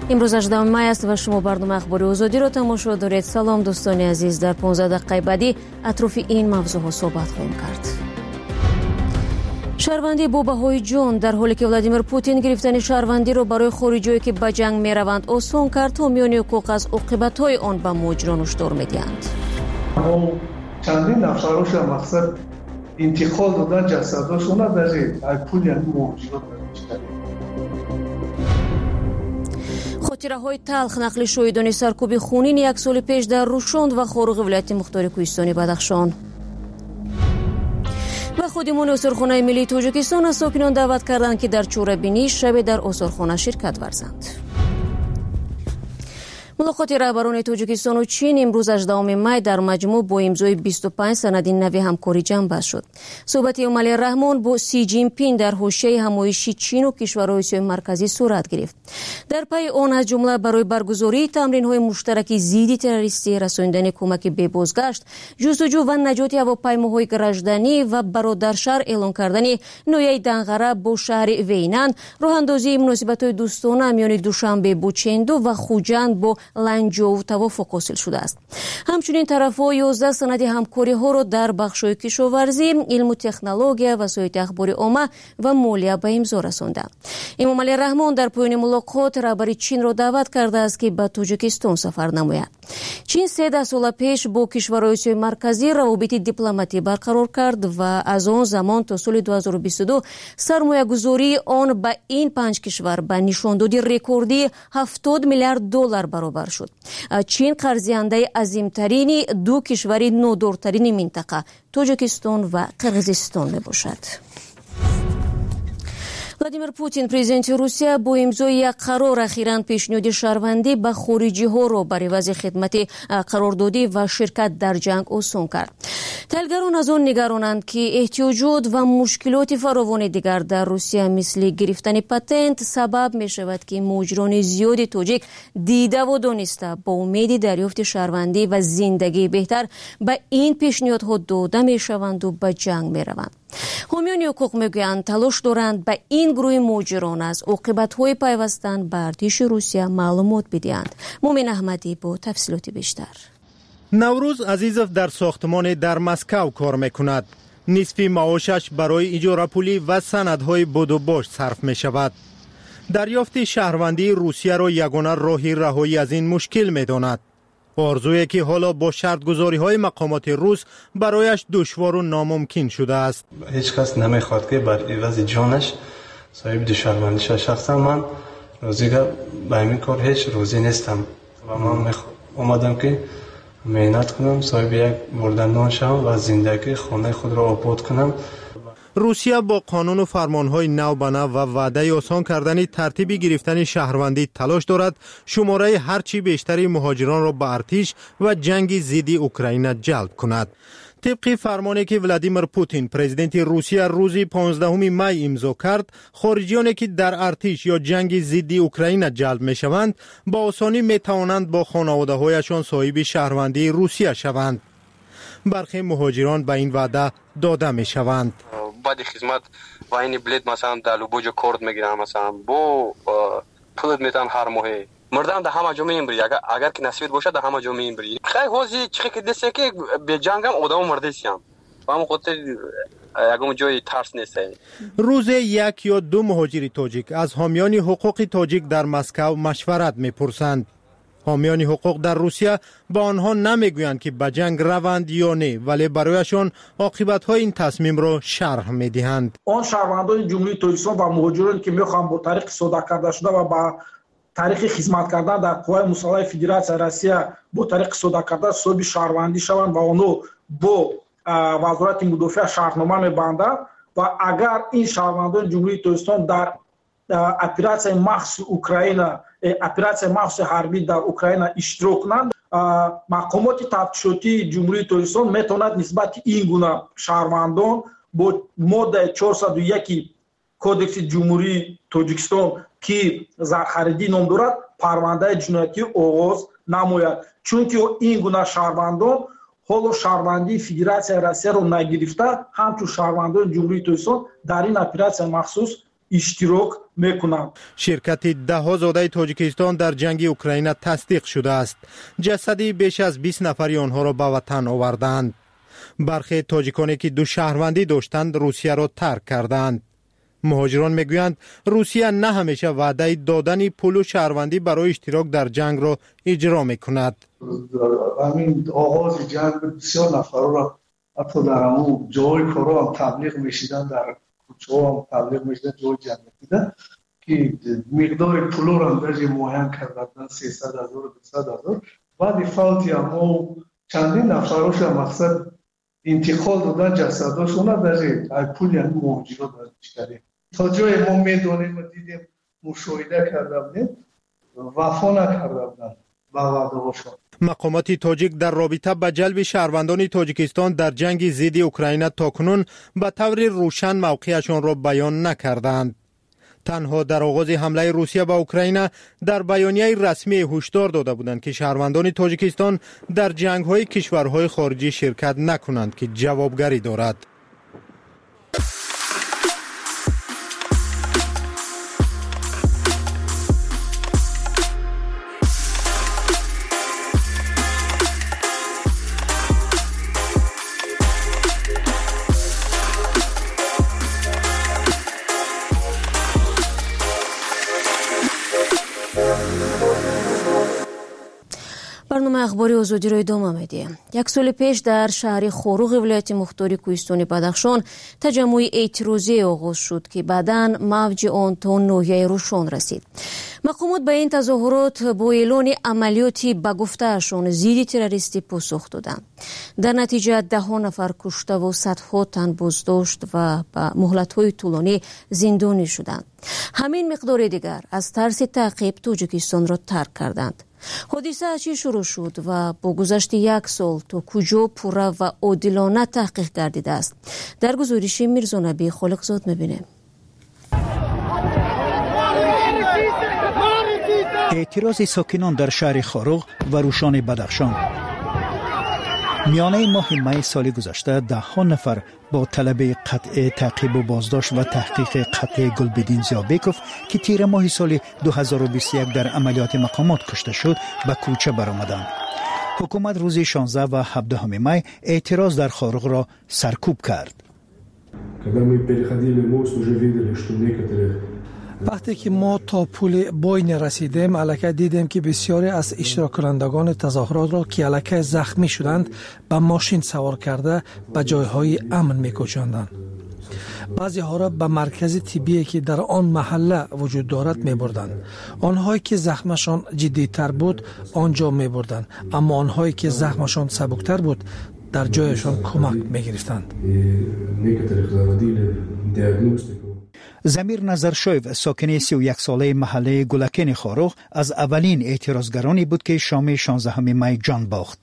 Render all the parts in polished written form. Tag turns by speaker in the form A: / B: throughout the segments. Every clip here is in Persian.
A: امروز 18 می است و شما برنامه اخباری آزادی را تماشا دارید. سلام دوستان عزیز، در 15 دقیقه بعدی اطراف این موضوع ها صحبت خواهیم کرد. شهروندی با بهای جان در حالی که ولادیمیر پوتین گرفتن شهروندی را برای خارجی‌هایی که به جنگ می‌روند آسان کرد، حامیان حقوق از عاقبت‌های آن به مهاجران هشدار می‌دهند.
B: چندین نفرش مقصد انتقال دادن جسداشون در پول مهاجران
A: خاطره‌های تلخ نقل شهیدان سرکوب خونین یک سال پیش در روشند و خارق ولایت مختار کوهستانی بدخشان. و خودمون آثارخانه ملی تاجیکستان از ساکنان دعوت کردند که در چوره‌بینی شب در آثارخانه شرکت ورزند. ملاقات رهبران تاجیکستان و چین امروز 18 می در مجموع با امضای 25 سند نوی همکاری جمع بست شد. صحبت امالی رحمان با سی جین پین در حوزه همایشی چین و کشورهای آسیای مرکزی صورت گرفت. در پی آن از جمله برای برگزاری تمرین‌های مشترک ضد تروریستی، رساندن کمک به بازگشت، جستجو و نجات هواپیماهای گردشدنی و برادرشهر اعلان کردن نویه دنغره با شهر وینان، راه‌اندازی مناسبت‌های دوستانه میان دوشنبه با چندو و خوجند با لنجو توافق حاصل شده است. همچنین طرف‌ها 11 سند همکاری ها را در بخش‌های کشاورزی، علم و تکنولوژی، وسایل اخباری عامه و مالیه به امضا رساندند. امام علی رحمان در پایان ملاقات رهبر چین را دعوت کرده است که به تاجیکستان سفر نماید. چین 13 سال پیش با کشورهای آسیای مرکزی روابط دیپلماتی برقرار کرد و از آن زمان تا سال 2022 سرمایه‌گذاری آن به این 5 کشور به نشاندادی رکوردی 70 میلیارد دلار برابر شد. چین قرضینده عظیمترین دو کشور نودارترین منطقه تاجیکستان و قرقیزستان میباشد. ولادیمیر پوتین پرزیدنت روسیه با امضای یک قرار اخیراً پیشنهاد شهروندی به خارجی ها را برای وضع خدمت قراردادی و شرکت در جنگ آسان کرد. تحلیلگران از آن نگرانند که احتیاجات و مشکلات فراوان دیگر در روسیه مثل گرفتن پتنت سبب می شود که مهاجران زیاد تاجیک دیده و دانسته با امید دریافت شهروندی و زندگی بهتر به این پیشنهادها داده می شوند و به جنگ می روند. حامیان حقوق میگویند تلاش دارند به این گروه مهاجران از عاقبت‌های پیوستن به ارتش روسیه معلومات بدهند. مومن احمدی با تفصیلات بیشتر.
C: نوروز عزیزов در ساختمان در مسکو کار میکند. نصف معاشش برای اجاره پولی و سندهای بود و باش صرف می شود. دریافت شهروندی روسیه را یگانه راهی رهایی از این مشکل میداند. آرزویی که حالا با شرطگذاری‌های مقامات روس برایش دشوار و ناممکن شده است.
D: هیچ کس نمیخواد که بر عوض جانش صاحب شهروندی شه. شخصا من روزیگه به این کار هیچ روزی نیستم و من اومدم که مهنت کنم، صاحب یک بردندان شوم و زندگی خانه خود را آباد کنم.
C: روسیه با قانون و فرمانهای نو به نو و وعده آسان کردن ترتیبی گرفتن شهروندی تلاش دارد شماره هرچی بیشتری مهاجران را به ارتش و جنگ ضد اوکراین جلب کند. طبق فرمانی که ولادیمیر پوتین پرزیدنت روسیه روز 15 می امضا کرد، خارجیانی که در ارتش یا جنگ ضد اوکراین جلب می شوند با آسانی می توانند با خانواده هایشان صاحب شهروندی روسیه شوند. برخی مهاجران به این وعده داده می شوند.
E: بعد خدمت و این بلیت مثلا در لوبوجا کورد میگیرن، مثلا بو پولت میتن هر ماه مردم در همه جا میبری، اگر که نصیب باشه در همه جا میبری. خیلی حوزی چی که دسته که به جنگم آدم مرده سیم و هم خاطر یکم جای ترس نیست.
C: روز یک یا دو مهاجر تاجیک از حامیان حقوق تاجیک در مسکو مشورت میپرسند. حامیان حقوق در روسیه با آنها نمیگویند که به جنگ روند یا نه، ولی برایشان عاقبت‌های این تصمیم را شرح میدهند.
F: آن شهروندان جمهوری تاجیکستان و مهاجرانی که میخوان با طریق صادق کرده شده و با طریق خدمت کردن در قوای مسلح فدراسیون روسیه با طریق صادق کرده صاحب شهروندی شوند و آنها با وزارت مدافع شرطنامه میبندند و اگر این شهروندان جمهوری تاجیکستان در اپراسیون مخصوص اوکراین، اپراسیون مخصوص حربی در اوکراین اشتراک کنند، مقامات تفتیشاتی جمهوری تاجیکستان میتواند نسبت این گونه شهروندان با ماده 401 کودکس جمهوری تاجیکستان که زرخریدی نام دارد پرونده جنایتی آغاز نماید، چونکه این گونه شهروندان حالا شهروندی فدراسیون روسیه را نگرفته همچون شهروندان جمهوری تاجیکستان در این اپراسیون مخصوص اشتراک میکنند.
C: شرکت ده‌ها زاده تاجیکستان در جنگ اوکراین تصدیق شده است. جسدی بیش از 20 نفری آنها را به وطن آوردند. برخی تاجیکانی که دو شهروندی داشتند روسیه را ترک کردند. مهاجران میگویند روسیه نه همیشه وعده دادن پول و شهروندی برای اشتراک در جنگ را اجرا میکند.
B: همین آغاز جنگ بسیار نفر را حتی در همون جای کارا هم تبلیغ میشیدن، در کوچه ها هم تبلیغ میشیدن، جای جنگ میدیدن که مقدار پول را اندازه معین کردن 300,000 200,000. بعد فوتی هم چندین نفرش مقصد انتقال دادن جسداشون در ای پول یعنی مهاجرات داشتیم. تا جای ما میدونیم و دیدیم مشاهده کردیم وفا نکردن با وعده‌هاشون.
C: مقامات تاجیک در رابطه با جلب شهروندان تاجیکستان در جنگ ضد اوکراین تاکنون به طور روشن موقعشان را بیان نکردند. تنها در آغاز حمله روسیه به اوکراین در بیانیه رسمی هشدار داده بودند که شهروندان تاجیکستان در جنگ‌های کشورهای خارجی شرکت نکنند که جوابگری دارد.
A: برنامه اخباری آزادی را ادامه می‌دهیم. یک سال پیش در شهر خوروغ ولایت مختار کوهستان بدخشان تجمع اعتراضی آغاز شد که بعداً موج آن تا ناحیه روشن رسید. مقامات به این تظاهرات با اعلان عملیاتی به گفته‌شان ضد تروریستی پاسخ دادند. در نتیجه 10 نفر کشته و صدها تن بازداشت و به مهلت‌های طولانی زندانی شدند. همین مقدار دیگر از ترس تعقیب تاجیکستان را ترک کردند. حادثه از چی شروع شد و با گذشت 1 سال تا کجا پوره و عادلانه تحقیق گردیده است؟ در گزارش میرزا نبی خالقزاد میبینیم.
G: اعتراض ساکنان در شهر خوروغ و روشان بدخشان. میانه ماه می سال گذشته 10 نفر با طلب قطع تعقیب و بازداشت و تحقیق قتل گلبدین زیابکوف که تیر ماه سال 2021 در عملیات مقامات کشته شد به کوچه برآمدند. حکومت روز 16 و 17 می اعتراض در خوروغ را سرکوب کرد.
H: وقتی که ما تا پل باین رسیدیم الکه دیدیم که بسیاری از اشتراک کنندگان تظاهرات را که الکه زخمی شدند به ماشین سوار کرده به جایهای امن می‌کشاندند. بعضی ها را به مرکز طبی که در آن محله وجود دارد می‌بردند. آنهایی که زخمشان جدی‌تر بود آنجا می‌بردند، اما آنهایی که زخمشان سبکتر بود در جایشان کمک می‌گرفتند.
G: زمیر نظرشویو ساکن 31 ساله محله گلکن خوروغ از اولین اعتراضگرانی بود که شام 16 می جان باخت.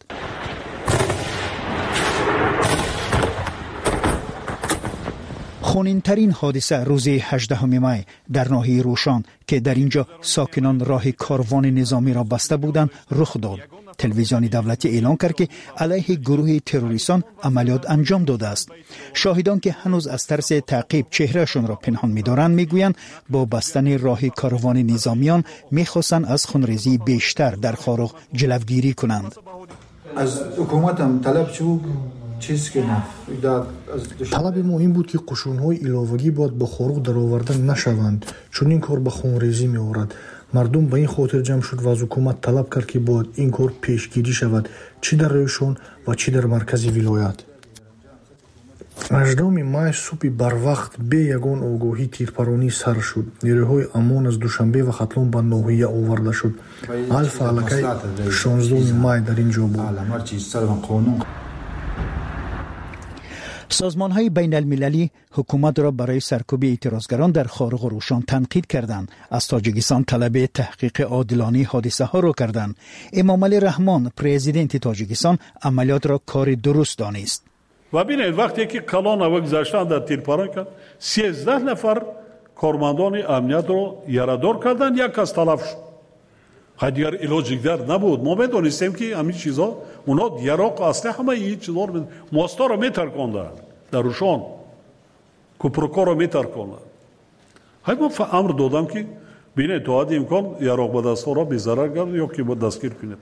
G: خونین‌ترین حادثه روز 18 می در ناحیه روشان که در اینجا ساکنان راه کاروان نظامی را بسته بودند رخ داد. تلویزیون دولتی اعلان کرد که علیه گروه تروریستان عملیات انجام داده است. شاهدان که هنوز از ترس تعقیب چهرهشون را پنهان می‌دارند میگویند با بستن راه کاروان نظامیان می‌خواستند از خونریزی بیشتر در خوروغ جلوگیری کنند.
I: از حکومت هم طلب شد چیز که نه
J: طلب ما این بود که قشون‌های علاوگی باید به خوروغ درآورده نشوند، چون این کار به خونریزی می‌آورد. مردم به این خاطر جمع شد و از حکومت طلب کرد که باید این کار پیشگیری شود، چی در روشن و چی در مرکز ولایت. 18 می صبح بر وقت به یگان آگاهی تیرپرانی سر شد. نیروهای امان از دوشنبه و ختلان به ناحیه آورده شد. الف الکی 16 می در اینجا بود.
G: سازمان‌های بین المللی حکومت را برای سرکوب اعتراضگران در خوروغ و روشان تنقید کردند. از تاجیکستان طلب تحقیق عادلانه حادثه ها را کردند. امامعلی رحمان پرزیدنت تاجیکستان عملیات را کار درست دانست.
K: و ببینید وقتی که کلان و گذشتن در تیرپران کرد 13 نفر کارمندان امنیت را یارادار کردند، یک کس تلف شد. دیگر علاج دیگر نبود. ما میدونستیم که همین چیزا اونا یراق اصلا همه این چیزا رو ماستا رو میترکوندن در روشان کوپروکا رو میترکوندن های ما امر دادم که بین تو امکان یا رغبت دست را بی‌ضرر گرد یا که با دستگیر کنید.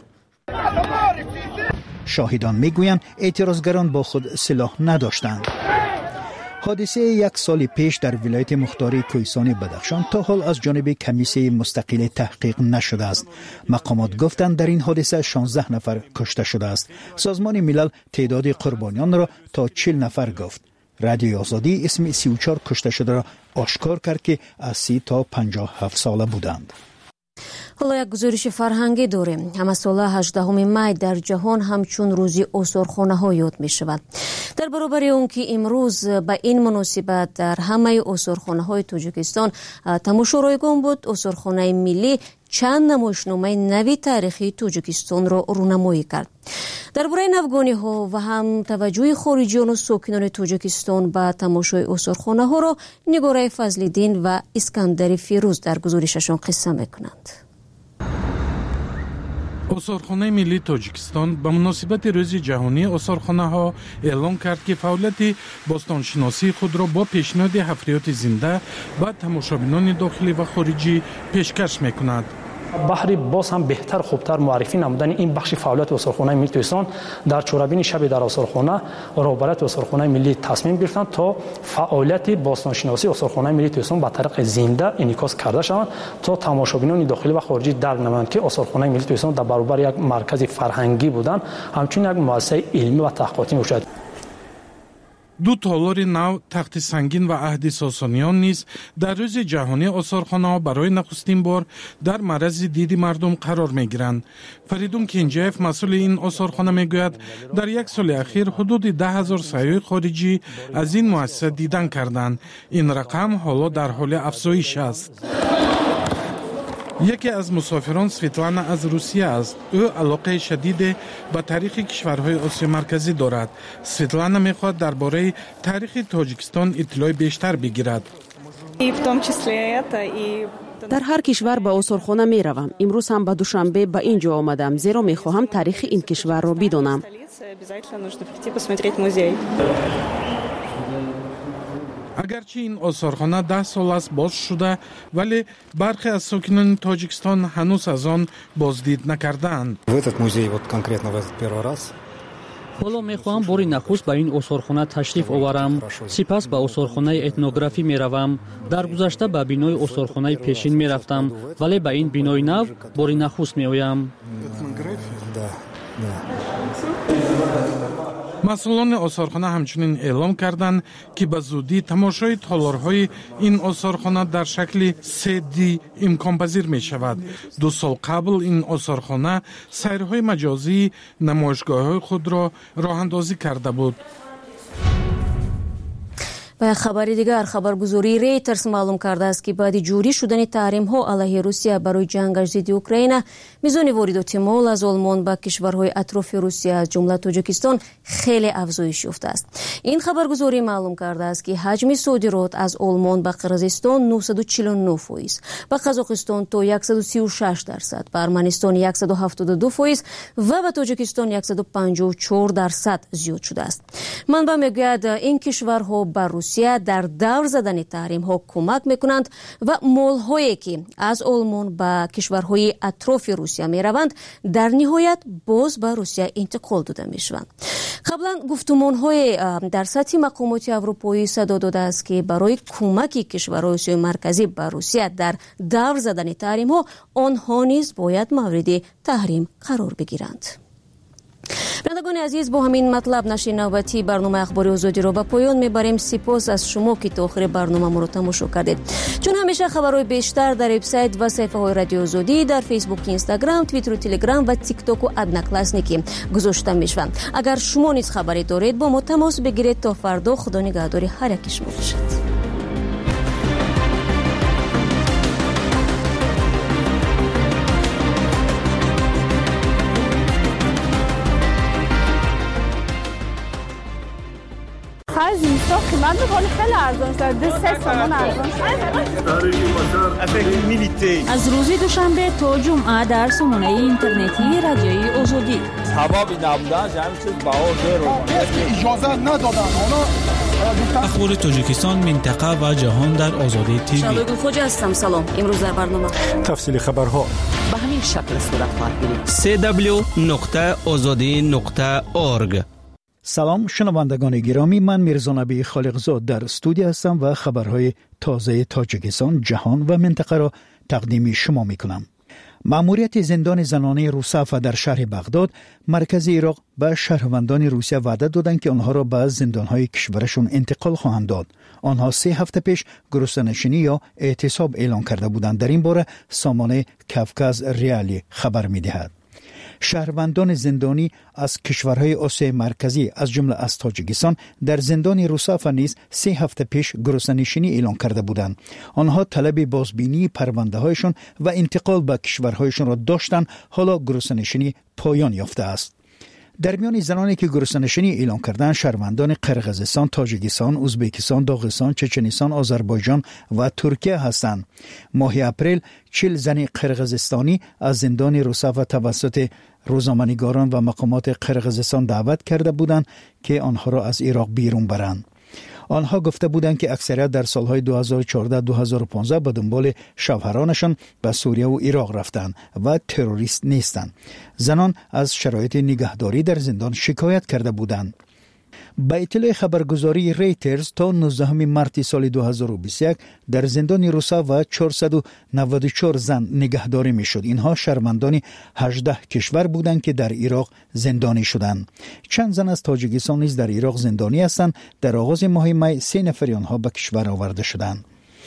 G: شاهدان میگویند اعتراضگران با خود سلاح نداشتند. حادثه یک سال پیش در ولایت مختار کوهستان بدخشان تا حال از جانب کمیسیون مستقل تحقیق نشده است. مقامات گفتند در این حادثه 16 نفر کشته شده است. سازمان ملل تعداد قربانیان را تا 40 نفر گفت. رادیو آزادی اسم 34 کشته شده را آشکار کرد که از 30 تا 57 ساله بودند.
A: حالا یک گزارش فرهنگی داریم. همساله 18 می در جهان همچون روزی آثارخانه‌ها یاد می شود. در برابر اون که امروز به این مناسبت در همه آثارخانه‌های تاجیکستان تماشا رایگان بود، آثارخانه ملی چند نمایشنامه نوی تاریخی تاجیکستان را رونمایی کرد. درباره نوگانی‌ها و هم توجه خارجیان و ساکنان تاجیکستان به تماشای آثارخانه‌ها را نگاره فضل‌الدین و اسکندر فیروز در گزارششان قصه می‌کنند.
L: آثارخانه ملی تاجیکستان به مناسبت روز جهانی آثارخانه‌ها اعلام کرد که فعالیت باستانشناسی خود را با پیشنهاد حفریات زنده به تماشابینان داخلی و خارجی پیشکش می‌کند.
M: بحری باز هم بهتر خوبتر معرفی نمودن این بخش فعالیت آثارخانه ملی تاجیکستان در چهاربین شب در آثارخانه رهبرت آثارخانه ملی تصمیم گرفتند تا فعالیت باستانشناسی آثارخانه ملی تاجیکستان به طریق زنده انعکاس کرده شوند تا تماشابینان داخلی و خارجی درک نمایند که آثارخانه ملی تاجیکستان در برابر یک مرکز فرهنگی بودن همچنین یک مؤسسه علمی و تحقیقاتی باشد.
L: دو تالار نو تخت سنگین و عهد ساسانیان نیز در روز جهانی آثارخانه‌ها برای نخستین بار در معرض دید مردم قرار می‌گیرند. فریدون کنجیف مسئول این آثارخانه میگوید در یک سال اخیر حدود 10,000 سیاح خارجی از این مؤسسه دیدن کردند. این رقم حالا در حال افزایش است. یکی از مسافران سویتلانا از روسیه است. او علاقه شدید به تاریخ کشورهای آسیا مرکزی دارد. سویتلانا میخواد درباره تاریخ تاجیکستان اطلاع بیشتر بگیرد.
N: در هر کشور به آثارخانه می روم. امروز هم به دوشنبه به اینجا آمدم زیرا می خواهم تاریخ این کشور را بدانم.
L: اگرچه این آثارخانه 10 سال است باز شده ولی برخی از ساکنان تاجیکستان هنوز از آن بازدید نکردند.
O: حالا میخواهم باری نخست به این آثارخانه تشریف آورم، سپس به آثارخانه اتنوگرافی میروم. در گذشته به بینای آثارخانه پیشین میرفتم ولی به این بینای نو باری نخست میآیم.
L: مسئولان آثارخانه همچنین اعلام کردند که به زودی تماشای تالارهای این آثارخانه در شکل 3D امکان پذیر می شود. 2 سال قبل این آثارخانه سیرهای مجازی نمایشگاه‌های خود را راه اندازی کرده بود.
A: به خبری دیگر، خبرگزاری ریترز معلوم کرده است که بعد جوری شدن تحریم‌ها علیه روسیه برای جنگش ضد اوکراین، میزان واردات مال از آلمان به کشورهای اطراف روسیه از جمله تاجیکستان خیلی افزایش یافته است. این خبرگزاری معلوم کرده است که حجم صادرات از آلمان به قرقیزستان 949%، به قزاقستان تا 136%، به ارمنستان 172% و به تاجیکستان 154% زیاد شده است. منبع میگوید این کشورها بر روسیه در دور زدن تحریم ها کمک میکنند و مال هایی که از آلمان به کشورهای اطراف روسیه می روند در نهایت باز به روسیه انتقال داده می شوند. قبلا گفتمان های در سطح مقامات اروپایی صدا داده است که برای کمک کشورهای آسیای مرکزی به روسیه در دور زدن تحریم ها آنها نیز باید مورد تحریم قرار بگیرند. بینندگان عزیز، با همین مطلب نشر نوبتی برنامه اخباری آزادی را به پایان میبریم. سپاس از شما که تا آخر برنامه ما را تماشا کردید. چون همیشه خبرهای بیشتر در وبسایت و صفحه های رادیو آزادی در فیسبوک، اینستاگرام، توییتر و تلگرام و تیک تاک و ادناکلاسنیکی گذاشته میشوند. اگر شما نیز خبری دارید با ما تماس بگیرید. تا فردا خدا نگهدار هر یک شما باشد.
P: از اینستا قیمت میکنه خیلی ارزان شده، 3 تومان ارزان شده.
Q: از روز دوشنبه تا جمعه در سامانه اینترنتی رادیوی آزادی.
R: سبب نبودن همین چیز بهار رو
S: اجازه ندادن.
R: اخبار تاجیکستان، منطقه و جهان در آزادی تیوی.
A: شادوگل خوجا هستم. سلام. امروز در برنامه
S: تفصیل خبرها
T: به همین شکل صورت خواهد گرفت.
G: www.azadi.org. سلام شنوندگان گرامی، من میرزا نبی خالقزاد در استودیو هستم و خبرهای تازه تاجیکستان، جهان و منطقه را تقدیم شما میکنم. مأموریت زندان زنانه روسافا در شهر بغداد مرکز عراق به شهروندان روسیه وعده دادند که آنها را به زندانهای کشورشون انتقال خواهند داد. آنها 3 هفته پیش گروسنشینی یا اعتصاب اعلان کرده بودند. در این باره سامانه کافکاز ریالی خبر می‌دهد. شهروندان زندانی از کشورهای آسیای مرکزی از جمله از تاجیکستان در زندان روسافا نیز 3 هفته پیش گروسنشینی اعلان کرده بودند. آنها طلب بازبینی پرونده‌هایشان و انتقال به کشورهایشان را داشتند. حالا گروسنشینی پایان یافته است. در میان زنانی که گروسنشینی اعلان کردند شهروندان قرقیزستان، تاجیکستان، ازبکستان، داغستان، چچنستان، آذربایجان و ترکیه هستند. ماه اپریل 40 زن قرقیزستانی از زندان روسافا توسط روزنامه‌نگاران و مقامات قرقیزستان دعوت کرده بودند که آنها را از عراق بیرون برند. آنها گفته بودند که اکثریت در سالهای 2014-2015 به دنبال شوهرانشان به سوریه و عراق رفتند و تروریست نیستند. زنان از شرایط نگهداری در زندان شکایت کرده بودند. به اطلاع خبرگزاری ریترز تا 19 مارس سال 2021 در زندان روسافا 494 زن نگهداری میشد. اینها شهروندان 18 کشور بودند که در عراق زندانی شدند. چند زن از تاجیکستان نیز در عراق زندانی هستند. در آغاز ماه می 3 نفر آنها به کشور آورده شدند.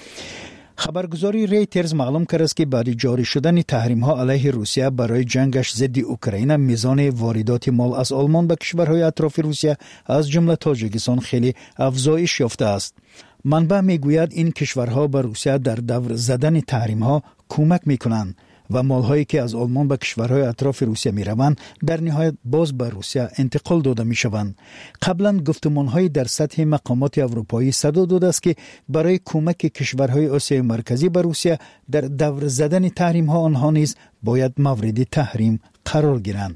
G: خبرگزاری ریترز معلوم کرد است که بعد جاری شدن تحریم‌ها علیه روسیه برای جنگش ضد اوکراین، میزان واردات مال از آلمان به کشورهای اطراف روسیه از جمله تاجیکستان خیلی افزایش یافته است. منبع میگوید این کشورها به روسیه در دور زدن تحریم‌ها کمک می‌کنند و مال‌هایی که از آلمان به کشورهای اطراف روسیه می‌روند در نهایت باز به روسیه انتقال داده می‌شوند. قبلا گفتمان‌های در سطح مقامات اروپایی صدا داده است که برای کمک کشورهای آسیای مرکزی به روسیه در دور زدن تحریم‌ها آنها نیز باید مورد تحریم قرار گیرند.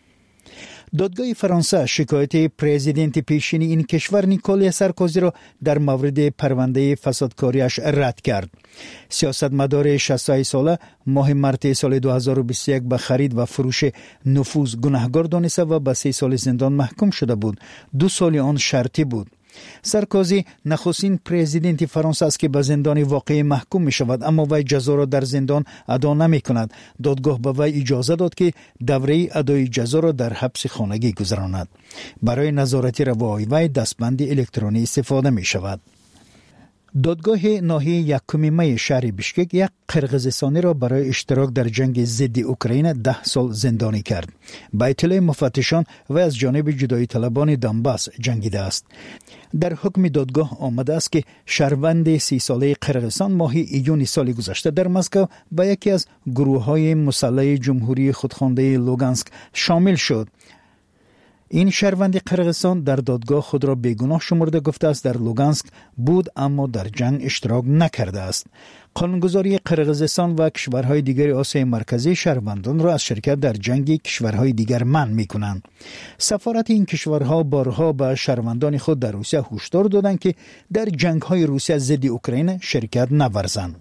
G: دادگاه فرانسه شکایت پرزیدنت پیشین این کشور نیکولای سارکوزی را در مورد پرونده فسادکاریش رد کرد. سیاستمدار 68 ساله ماه مارس سال 2021 به خرید و فروش نفوذ گناهکار دانسته و به 3 سال زندان محکوم شده بود. 2 سال آن شرطی بود. سارکوزی نخستین پرزیدنت فرانسه است که به زندان واقعی محکوم می شود، اما وی جزا را در زندان ادا نمی کند. دادگاه به وی اجازه داد که دوره ادای جزا را در حبس خانگی گذراند. برای نظارت روایی وی دستبند الکترونی استفاده می شود. دادگاه ناحیه 1 می شهر بیشکک یک قرقیزستانی را برای اشتراک در جنگ ضد اوکراین 10 سال زندانی کرد. با اطلاع مفتشان و از جانب جدایی طلبان دنباس جنگیده است. در حکم دادگاه آمده است که شهروند 30 ساله قرقیزستان ماه ایون سال گذشته در مسکو به یکی از گروه‌های مسلح جمهوری خودخوانده لوگانسک شامل شد. این شهروند قرقیزستان در دادگاه خود را بیگناه شمرده گفته است در لوگانسک بود اما در جنگ اشتراک نکرده است. قانونگذاری قرقیزستان و کشورهای دیگر آسیای مرکزی شهروندان را از شرکت در جنگ کشورهای دیگر منع می‌کنند. سفارت این کشورها بارها به شهروندان خود در روسیه هشدار دادند که در جنگ‌های روسیه ضد اوکراین شرکت نورزند.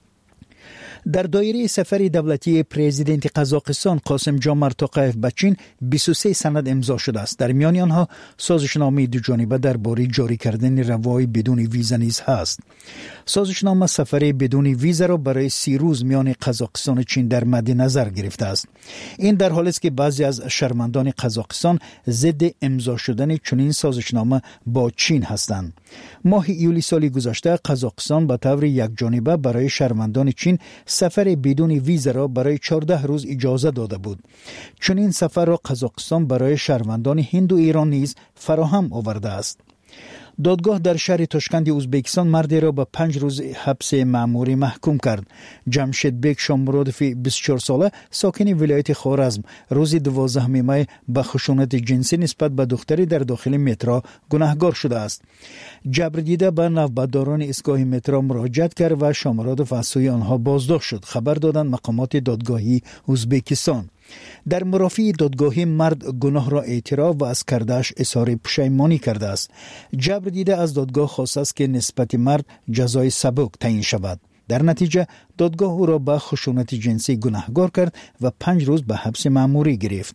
G: در دایره سفر دولتی پرزیدنت قزاقستان قاسم جامار توقیف به چین 23 سند امضا شده است. در میان آنها سازشنامه دوجانبه درباره جاری کردن روای بدون ویزا نیز هست. سازشنامه سفر بدون ویزا را برای 30 روز میان قزاقستان و چین در مد نظر گرفته است. این در حالی است که بعضی از شهروندان قزاقستان ضد امضا شدن چنین سازشنامه با چین هستند. ماه ایولی سال گذشته قزاقستان به طور یکجانبه برای شهروندان چین سفر بدون ویزا را برای 14 روز اجازه داده بود. چنین سفر را قزاقستان برای شهروندان هند و ایران نیز فراهم آورده است. دادگاه در شهر تاشکند ازبکستان مردی را به 5 روز حبس مأموری محکوم کرد. جمشید شامرودوف 24 ساله ساکن ولایت خوارزم روز 12 می به خشونت جنسی نسبت به دختری در داخل مترو گناهکار شده است. جبر دیده به نوبتداران ایستگاه مترو مراجعت کرد و شامرودوف از سوی آنها بازداشت شد. خبر دادند مقامات دادگاهی ازبکستان. در مرافعه دادگاهی مرد گناه را اعتراف و از کرده‌اش اظهار پشیمانی کرده است. جبر دیده از دادگاه خواسته است که نسبت مرد جزای سبک تعیین شود. در نتیجه دادگاه او را به خشونت جنسی گناهکار کرد و 5 روز به حبس مأموری گرفت.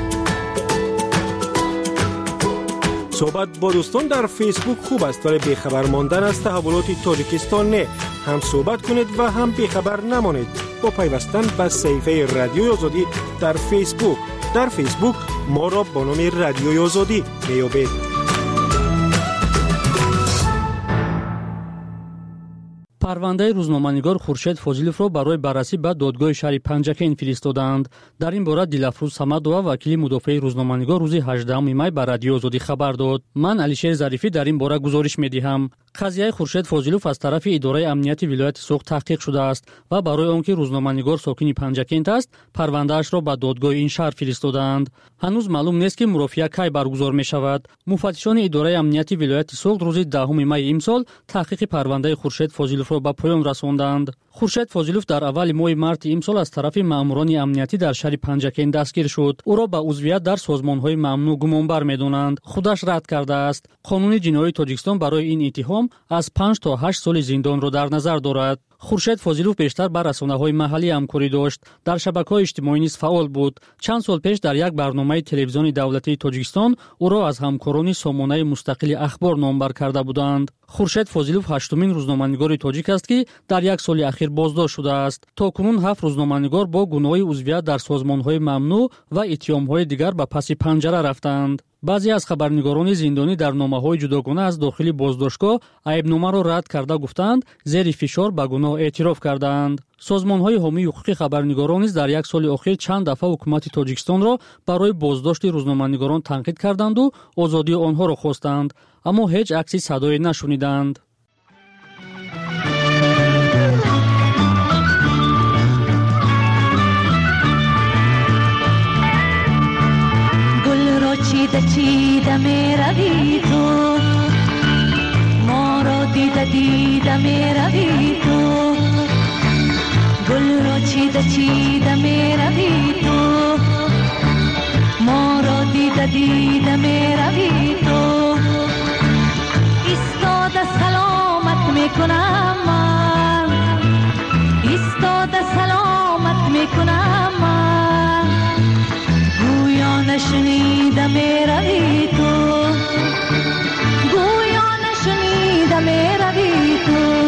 S: صحبت با دوستان در فیسبوک خوب است ولی بیخبر ماندن از تحولات تاجیکستان نه. هم صحبت کنید و هم بیخبر نمانید با پیوستن به صفحه رادیوی آزادی در فیسبوک. در فیسبوک ما را با نام رادیوی آزادی میابید.
O: پرونده روزنامه‌نگار خورشید فاضلوف را برای بررسی به دادگاه شهر پنجکین فرستادند. در این باره دلافروز صمدова وکیل مدافع روزنامه‌نگار روز 18 می به رادیو آزادی خبر داد. من علیشیر ظریفی در این باره گزارش می‌دهم. قضیه خورشید فاضلوف از طرف اداره امنیت ولایت سوق تحقیق شده است و برای آنکه روزنامه‌نگار ساکن پنجکین است، پرونده‌اش را به دادگاه این شهر فرستادند. هنوز معلوم نیست که مرافعه کی برگزار می‌شود. مفتشان اداره امنیت ولایت سوق روز 10 می امسال تحقیق پرونده خورشید فاضلوف را به پایان رساندند. خورشید فاضلوف در اول ماه مارت امسال از طرف ماموران امنیتی در شهر پنجکین دستگیر شد. او را به عضویت در سازمان‌های ممنوع گمانبر می‌دانند. خودش رد کرده است. قانون جنایی تاجیکستان برای این اتهام از 5 تا 8 سال زندان را در نظر دارد. خورشید فاضلوف بیشتر بر رسانه‌های محلی همکاری داشت. در شبکه‌های اجتماعی نیز فعال بود. چند سال پیش در یک برنامه تلویزیونی دولتی تاجیکستان او را از همکاران سامانه مستقل اخبار نامبر کرده بودند. خورشید فاضلوف 8مین روزنامه‌نگار تاجیک است که در یک سال اخیر بازداشت شده است. تاکنون 7 روزنامه‌نگار با گناه عضویت در سازمان‌های ممنوع و اتهام‌های دیگر به پس پنجره رفتند. بعضی از خبرنگاران زندانی در نامه‌های جداگانه از داخل بازداشتگاه عیبنامه را رد کرده گفتند زیر فشار به گناه اعتراف کردند. سازمان‌های حامی حقوق خبرنگاران نیز در یک سال اخیر چند دفعه حکومت تاجیکستان را برای بازداشت روزنامه‌نگاران تنقید کردند و آزادی آنها را خواستند، اما هیچ عکسی صدایی نشنیدند.
U: چیده می روی تو، ما را دیده می روی تو، گل را چیده می روی تو، ما را دیده می روی تو، ایستاده سلامت می کنم من، ایستاده سلامت می کنم من، گویا نشنیده می روی تو، گویا نشنیده می روی تو.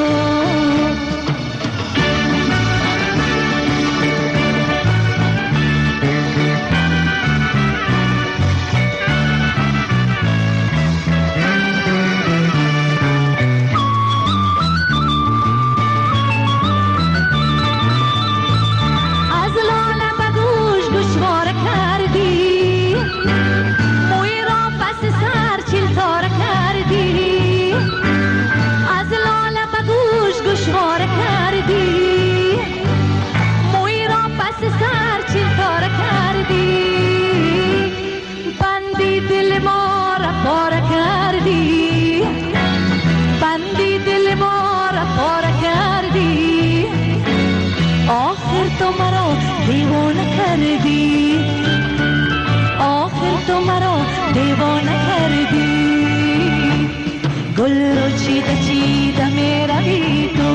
U: چیده می روی تو،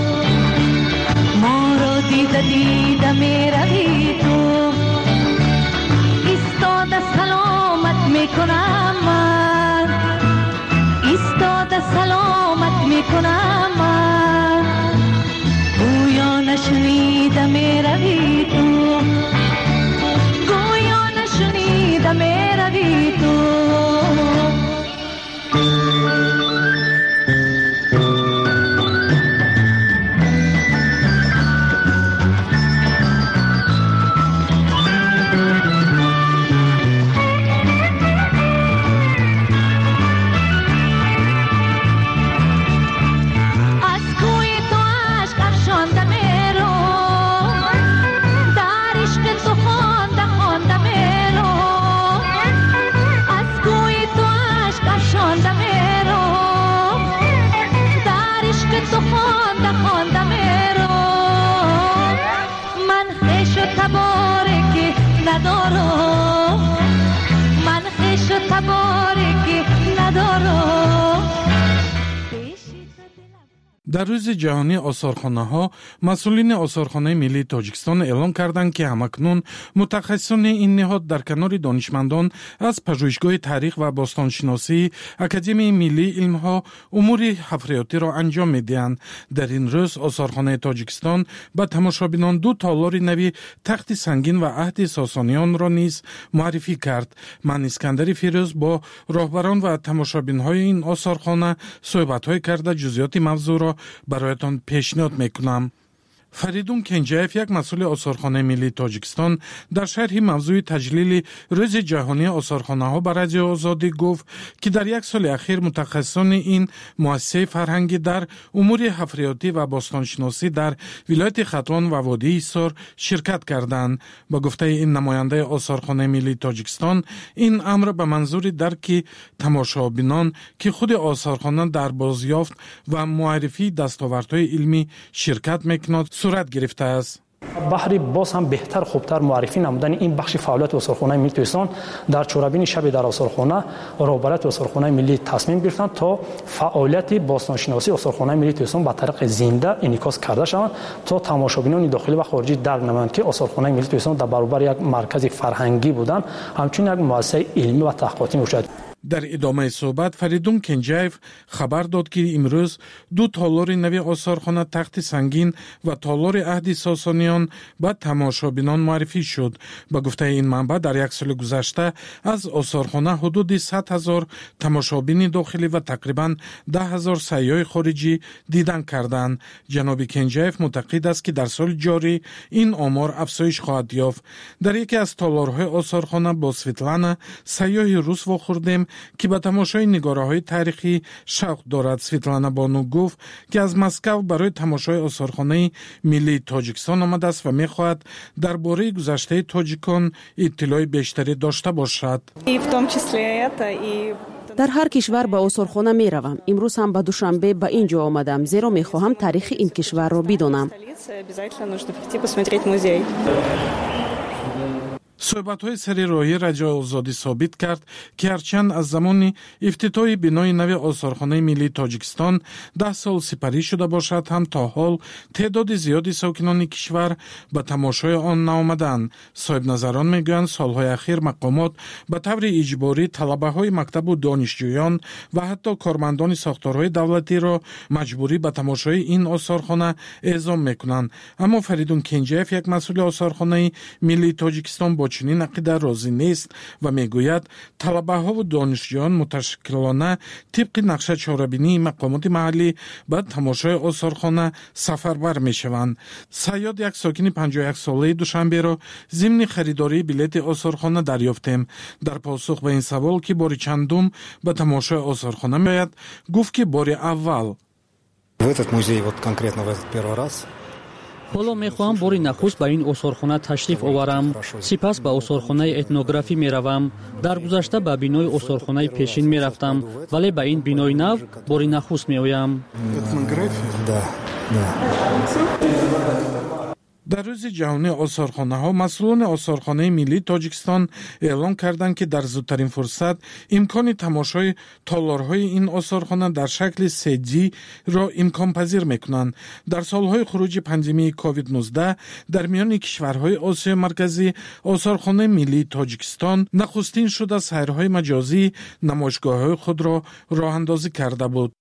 U: ما رو دیده می روی تو، ایستاده سلامت می کنم من، ایستاده سلامت می کنم من، گویا نشنیده می روی تو، گویا نشنیده می روی تو. ندارم من خش و تبارک ندارم.
L: در روز جهانی آثارخانه‌ها مسئولین آثارخانه ملی تاجیکستان اعلام کردند که همکنون متخصصان این نهاد در کنار دانشمندان از پژوهشگاه تاریخ و باستانشناسی اکادمی ملی علم‌ها امور حفریاتی را انجام می‌دهند. در این روز آثارخانه تاجیکستان به تماشابینان 2 تالار نوی تخت سنگین و عهد ساسانیان را نیز معرفی کرد. من اسکندر فیروز با راهبران و تماشابین‌های این آثارخانه صحبت‌های کرده جزئیات موضوع را برایتان پیشنهاد میکنم. فریدون کنجایف یک مسئول آثارخانه ملی تاجیکستان در شرح موضوع تجلیل روز جهانی آثارخانه ها بر رادیو آزادی گفت که در یک سال اخیر متخصصان این مؤسسه فرهنگی در امور حفریاتی و باستانشناسی در ولایت ختلان و وادی ایسار شرکت کردند. با گفته این نماینده آثارخانه ملی تاجیکستان این امر به منظور درک تماشابینان که خود آثارخانه در بازیافت و معرفی دستاوردهای علمی شرکت میکند صورت گرفته است.
M: بحری باز هم بهتر خوبتر معرفی نمودن این بخش فعالیت آثارخانه ملی تاجیکستان در چورابین شب در آثارخانه رهبرت آثارخانه ملی تصمیم گرفتن تا فعالیت باستانشناسی آثارخانه ملی تاجیکستان به طریق زنده انعکاس کرده شوند تا تماشابینان داخلی و خارجی درک نمایند که آثارخانه ملی تاجیکستان در برابر یک مرکز فرهنگی بودن همچنین یک مؤسسه علمی و تحقیقاتی میشد.
L: در ادامه صحبت فریدون کنجایف خبر داد که امروز 2 تالار نوی آثارخانه تخت سنگین و تالار عهد ساسانیان به تماشابینان معرفی شد. با گفته این منبع در یک سال گذشته از آثارخانه حدود 100,000 تماشابین داخلی و تقریبا 10,000 سیاح خارجی دیدن کردند. جناب کنجایف معتقد است که در سال جاری این آمار افزایش خواهد یافت. در یکی از تالارهای آثارخانه با سویتلانا سیاح روس واخوردیم که به تماشای نگاره‌های تاریخی شوق دارد. سویتلانا بانو گفت که از مسکو برای تماشای آثارخانه ملی تاجیکستان آمده است و می‌خواهد درباره گذشته تاجیکان اطلاع بیشتری داشته باشد.
N: در هر کشور به آثارخانه می روم. امروز هم به دوشنبه به اینجا آمدم زیرا می خواهم تاریخ این کشور را بدانم.
L: صحبت‌های سری راهی رادیو آزادی ثابت کرد که هرچند از زمان افتتاح بنای نو آثارخانه ملی تاجیکستان 10 سال سپری شده باشد هم تا حال تعداد زیادی ساکنان کشور به تماشای آن نآمدند. صاحب نظران میگویند سالهای اخیر مقامات به طور اجباری طلبه‌های مکتب و دانشجویان و حتی کارمندان ساختارهای دولتی را مجبوری به تماشای این آثارخانه اعزام میکنند. اما فریدون کنجایف یک مسئول آثارخانه ملی تاجیکستان با چنین عقیده راضی نیست و میگوید طلبه ها و دانشجویان متشکلانه طبق نقشه چهاربینی مقامات محلی به تماشای آثارخانه سفربر میشوند. صیاد یک ساکن 51 ساله دوشنبه را ضمن خریداری بلیت آثارخانه دریافتیم. در پاسخ به این سوال که بار چندم به تماشای آثارخانه میآید گفت که بار اول.
O: حالا میخواهم باری نخست به این آثارخانه تشریف آورم، سپس به آثارخانه اتنوگرافی میروم. در گذشته به بینای آثارخانه پیشین میرفتم ولی به این بینای نو باری نخست میآیم.
L: در روز جهانی آثارخانه ها مسئولان آثارخانه ملی تاجیکستان اعلام کردند که در زودترین فرصت امکان تماشای تالارهای این آثارخانه در شکل 3D را امکان پذیر میکنند. در سالهای خروج پاندمی کووید 19 در میان کشورهای آسیا مرکزی آثارخانه ملی تاجیکستان نخستین شده سیرهای مجازی نمایشگاه‌های خود را راه اندازی کرده بود.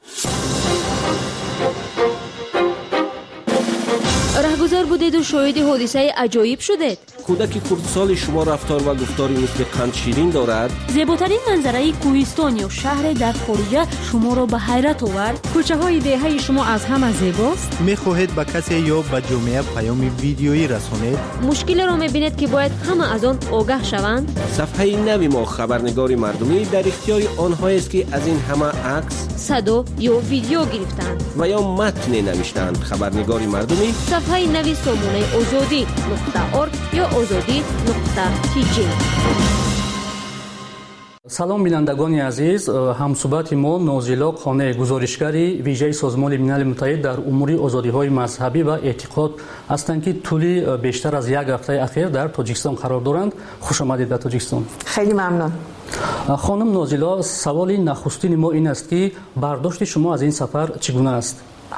A: رهگذر بودید و شاهد حادثه عجایب شدید.
D: کودک خردسال شما رفتار و گفتاری مثل قند شیرین دارد.
Q: زیباترین منظره کوهستان یا شهر در خارج شما را به حیرت آورد.
V: کوچه های دهه شما از همه زیباست.
C: میخواهید به کسی یا به جامعه پیام ویدیویی رسانید.
A: مشکل را میبینید که باید همه از آن آگاه شوند.
D: صفحه نوی ما خبرنگاری مردمی در اختیار آنها است که از این همه عکس،
A: صدا یا ویدیو گرفتند
D: و یا متن نوشتند. خبرنگاری مردمی
A: صفحه نوی سامانه آزادی.org یا آزادی.tg.
O: салом бинандагони азиз, ҳамсӯҳбати мо Нозила Қонеъ, гузоришгари вижаи Созмони Милали Муттаҳид дар умури озодиҳои мазҳабӣ ва эътиқод ҳастанд, ки тӯли бештар аз як ҳафтаи ахир дар Тоҷикистон қарор доранд. Хуш омадед ба Тоҷикистон.
E: хеле мамнун.
O: хонум Нозила, саволи нахустини мо ин аст, ки бардошти шумо аз ин сафар чӣ гуна аст?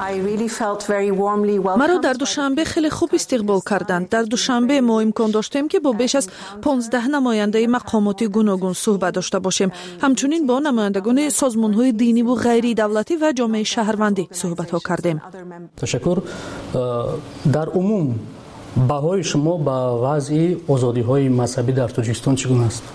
E: маро дар душанбе хеле хуб истиқбол карданд. дар душанбе мо имкон доштем ки бо беш аз 15 намояндаи мақомоти гуногун суҳбат дошта бошем. ҳамчунин бо намояндагони созмонҳои диниву ғайридавлатӣ ва ҷомеаи шаҳрвандӣ суҳбатҳо кардем.
O: ташаккур. дар умум баҳои шумо ба вазъи озодиҳои мазҳабӣ дар Тоҷикистон чӣ гуна аст?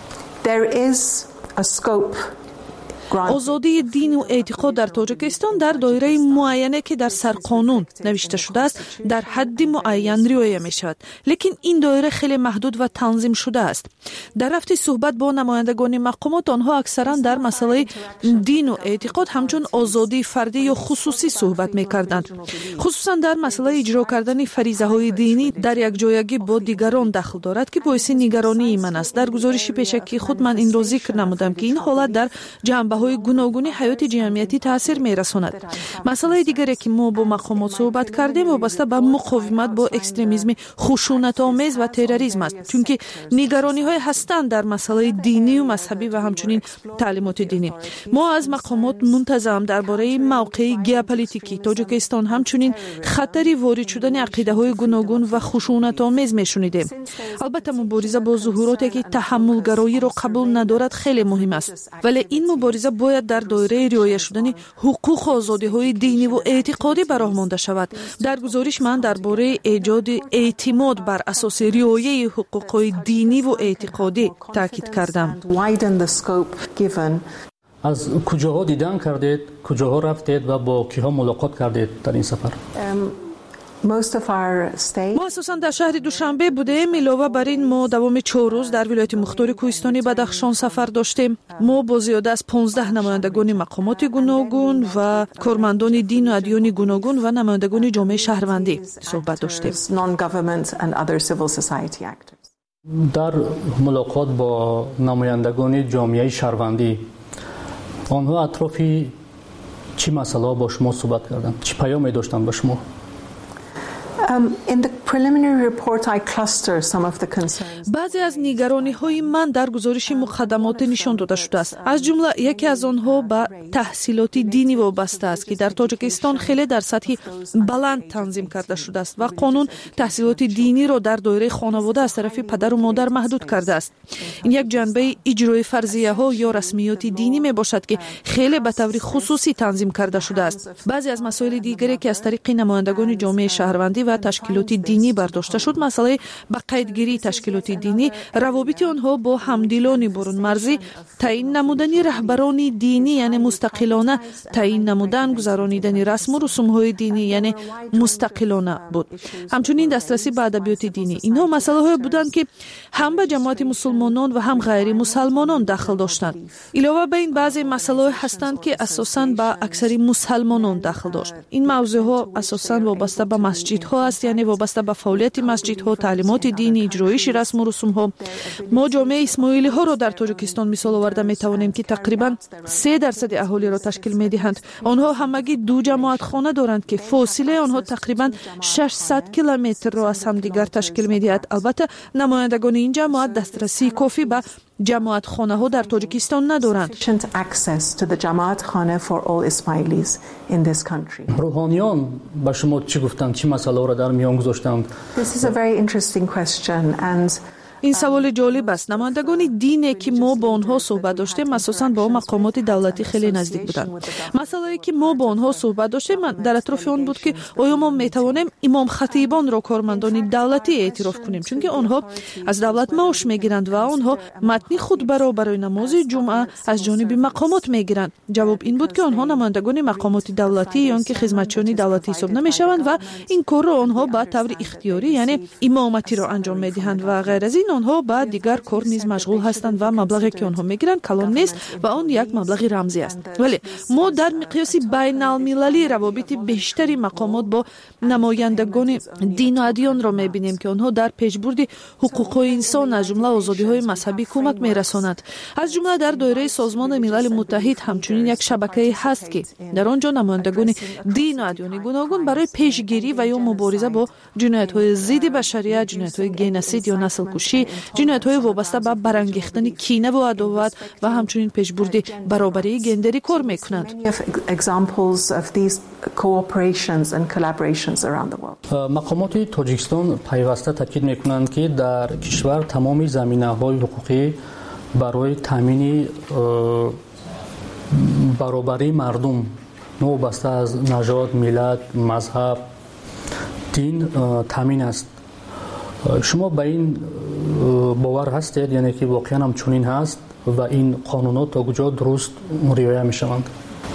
O: озодии дину эътиқод дар Тоҷикистон дар доираи муайяне ки дар сарқонун навишта шудааст дар ҳадди муайян риоя мешавад, лекин ин доира хеле маҳдуд ва танзим шудааст. дар рафти суҳбат бо намояндагони мақомот онҳо аксаран дар масъалаи дину эътиқод ҳамчун озодии фардӣ ё хусусӣ суҳбат мекарданд. хусусан дар масъалаи иҷро кардани фаризаҳои динӣ дар якҷоягӣ бо дигарон дахл дорад, ки боиси нигаронии ман аст. дар гузориши пешакии худ ман инро зикр намудам, ки ин ҳолат дар ҷанбаҳои гуногуни ҳаёти ҷамъиятӣ таъсир мерасонад. масъалаи дигаре ки мо бо мақомот суҳбат кардем вобаста ба муқовимат бо экстремизми хушунатомез ва терроризм аст, чунки нигарониҳое ҳастанд дар масъалаи динию мазҳабӣ ва ҳамчунин таълимоти динӣ. мо аз мақомот мунтазам дар бораи мавқеи геополитикии Тоҷикистон ҳамчунин хатари ворид шудани ақидаҳои гуногун ва хушунатомез мешунидем. албатта мубориза бо зуҳуроте ки таҳаммулгароиро қабул надорад хеле муҳим аст, вале ин мубориза бояд дар доираи риоя шудани ҳуқуқу озодиҳои диниву эътиқодӣ ба роҳ монда шавад. дар гузориш ман дар бораи эҷоди эътимод бар асоси риояи ҳуқуқҳои диниву эътиқодӣ таъкид кардам. аз куҷоҳо дидан кардед, куҷоҳо рафтед ва бо киҳо мулоқот кардед дар ин сафар?
E: мо асосан дар шаҳри Душанбе будем. илова бар ин мо давоми 4 рӯз дар вилояти мухтори Кӯҳистони Бадахшон сафар доштем. мо бо зиёда аз 15 намояндагони мақомоти гуногун ва кормандони дину адёни гуногун ва намояндагони ҷомеаи шаҳрвандӣ суҳбат доштем.
O: дар мулоқот бо намояндагони ҷомеаи шаҳрвандӣ онҳо атрофи чӣ масъалаҳо бо шумо суҳбат карданд? чӣ паёме доштанд ба шумо?
E: баъзе аз нигарониҳои ман дар гузориши муқаддамоте нишон дода шудааст. аз ҷумла яке аз онҳо ба таҳсилоти динӣ вобаста аст, ки дар Тоҷикистон хеле дар сатҳи баланд танзим карда шудааст ва қонун таҳсилоти диниро дар доираи хонавода аз тарафи падару модар маҳдуд кардааст. ин як ҷанбаи иҷрои фарзияҳо ё расмиёти динӣ мебошад, ки хеле ба таври хусусӣ танзим карда шудааст. баъзе аз масоили дигаре ки аз тариқи намояндагони ҷомеаи шаҳрвандӣ ва ташкилоти динӣ бардошта шуд, масъалаи ба қайдгирии ташкилоти динӣ, равобити онҳо бо ҳамдилони бурунмарзӣ, таъин намудани раҳбарони динӣ, яъне мустақилона таъин намудан, гузаронидани расму русумҳои динӣ, яъне мустақилона буд. ҳамчунин дастрасӣ ба адабиёти динӣ. инҳо масъалаҳое буданд, ки ҳам ба ҷамоати мусулмонон ва ҳам ғайри мусалмонон дахл доштанд. илова ба ин баъзе масъалаҳое ҳастанд, ки асосан ба аксари мусалмонон дахл дошт. ин мавзӯъҳо асосан вобаста ба масҷидҳо аст, яъне вобаста ба фаъолияти масҷидҳо, таълимоти динӣ, иҷроиши расму русумҳо. мо ҷомеаи исмоилиҳоро дар Тоҷикистон мисол оварда метавонем, ки тақрибан 3% аҳолиро ташкил медиҳанд. онҳо ҳамагӣ 2 ҷамоатхона доранд, ки фосилаи онҳо тақрибан 600 километрро аз ҳамдигар ташкил медиҳад. албатта намояндагони ин ҷамоат дастрасии кофӣ ба ҷамоатхонаҳо дар Тоҷикистон надоранд.
O: рӯҳониён ба шумо чӣ гуфтанд? чӣ масъалаҳоро дар миён гузоштанд? ин саволи ҷолиб аст. намояндагони дине ки мо бо онҳо суҳбат доштем асосан бо мақомоти давлатӣ хеле наздик буданд. масъалае ки мо бо онҳо суҳбат доштем дар атрофи он буд, ки оё мо метавонем имом-хатибонро кормандони давлатӣ эътироф кунем, чунки онҳо аз давлат маош мегиранд ва онҳо матни хутбаро барои намози ҷумъа аз ҷониби мақомот мегиранд. ҷавоб ин буд, ки онҳо намояндагони мақомоти давлатӣ ё ин ки хизматчиёни давлатӣ ҳисоб намешаванд ва ин корро онҳо ба таври ихтиёрӣ, яъне имоматиро анҷом медиҳанд ва ғайр аз ин
E: онҳо ба дигар кор низ машғул ҳастанд ва маблағе ки онҳо мегиранд калон нест ва он як маблағи рамзӣ аст. Вале мо дар миқёси байналмилалӣ равобити бештари мақомот бо намояндагони дину адиёнро мебинем ки онҳо дар пешбурди ҳуқуқҳои инсон аз ҷумла озодиҳои мазҳабӣ кӯмак мерасонанд. аз ҷумла дар доираи Созмони Милали Муттаҳид ҳамчунин як шабакае ҳаст ки дар он ҷо намояндагони дину адиёни гуногун барои пешгирӣ ва ё мубориза бо ҷиноятҳои зидди башарият, ҷиноятҳои геносид ё наслкушӣ, ҷиноятҳои вобаста ба барангехтани кинаву адоват ва ҳамчунин пешбурди баробарии гендерӣ кор мекунанд.
O: мақомоти Тоҷикистон пайваста таъкид мекунанд ки дар кишвар тамоми заминаҳои ҳуқуқӣ барои таъмини баробарии мардум новобаста аз нажод, миллат, мазҳаб, дин таъмин аст. шумо ба ин бовар ҳастед, яъне ки воқеан ҳам чунин ҳаст ва ин қонунот та куҷо дуруст риоя мешаванд?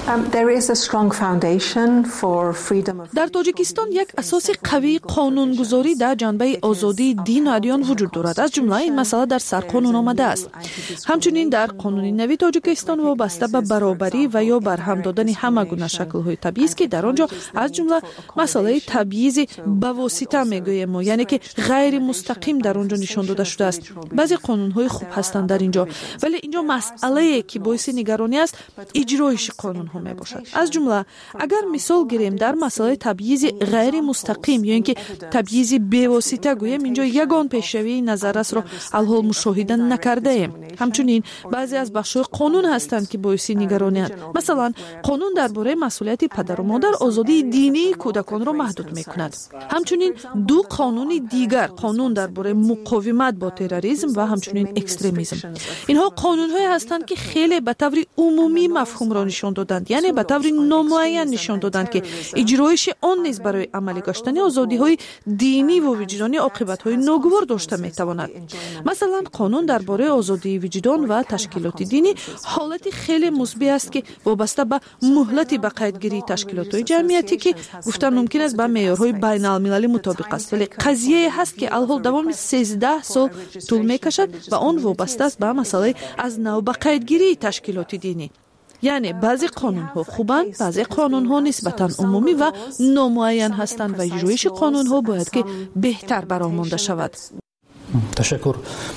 E: дар Тоҷикистон як асоси қавии қонунгузорӣ дар ҷанбаи озодии дину адиён вуҷуд дорад. аз ҷумла ин масъала дар сарқонун омадааст. ҳамчунин дар қонуни нави Тоҷикистон вобаста ба баробарӣ ва ё барҳам додани ҳама гуна шаклҳои табъиз ки дар он ҷо аз ҷумла масъалаи табъизи ба восита мегӯем мо, яъне ки ғайри мустақим дар он ҷо нишон дода шудааст. баъзе қонунҳои хуб ҳастанд дар ин ҷо, вале ин ҷо масъалае ки боиси нигаронӣ аст иҷроиши қонун мебошад. аз ҷумла агар мисол гирем дар масъалаи табъизи ғайри мустақим ё ин ки табъизи бевосита гӯем, инҷо ягон пешравии назаррасро алҳол мушоҳида накардаем. ҳамчунин баъзе аз бахшҳои қонун ҳастанд ки боиси нигаронианд. масалан қонун дар бораи масъулияти падару модар озодии динии кӯдаконро маҳдуд мекунад. ҳамчунин ду қонуни дигар, қонун дар бораи муқовимат бо терроризм ва ҳамчунин экстремизм. инҳо қонунҳое ҳастанд ки хеле ба таври умумӣ мафҳумро нишон доданд, яъне ба таври номуайян нишон доданд ки иҷроиши он низ барои амалӣ гаштани озодиҳои диниву виҷдонӣ оқибатҳои ногувор дошта метавонад. масалан қонун дар бораи озодии виҷдон ва ташкилоти динӣ ҳолати хеле мусбӣ аст ки вобаста ба муҳлати ба қайдгирии ташкилотҳои ҷамъиятӣ ки гуфтан мумкин аст ба меъёрҳои байналмилалӣ мутобиқ аст, вале қазияе ҳаст ки алҳол давоми 13 сол тӯл мекашад ва он вобаста аст ба масъалаи аз нав ба қайдгирии ташкилоти динӣ. яъне баъзе қонунҳо хубанд, баъзе қонунҳо нисбатан умумӣ ва номуайян ҳастанд ва иҷроиши қонунҳо бояд ки беҳтар баромонда шавад.
O: ташаккур.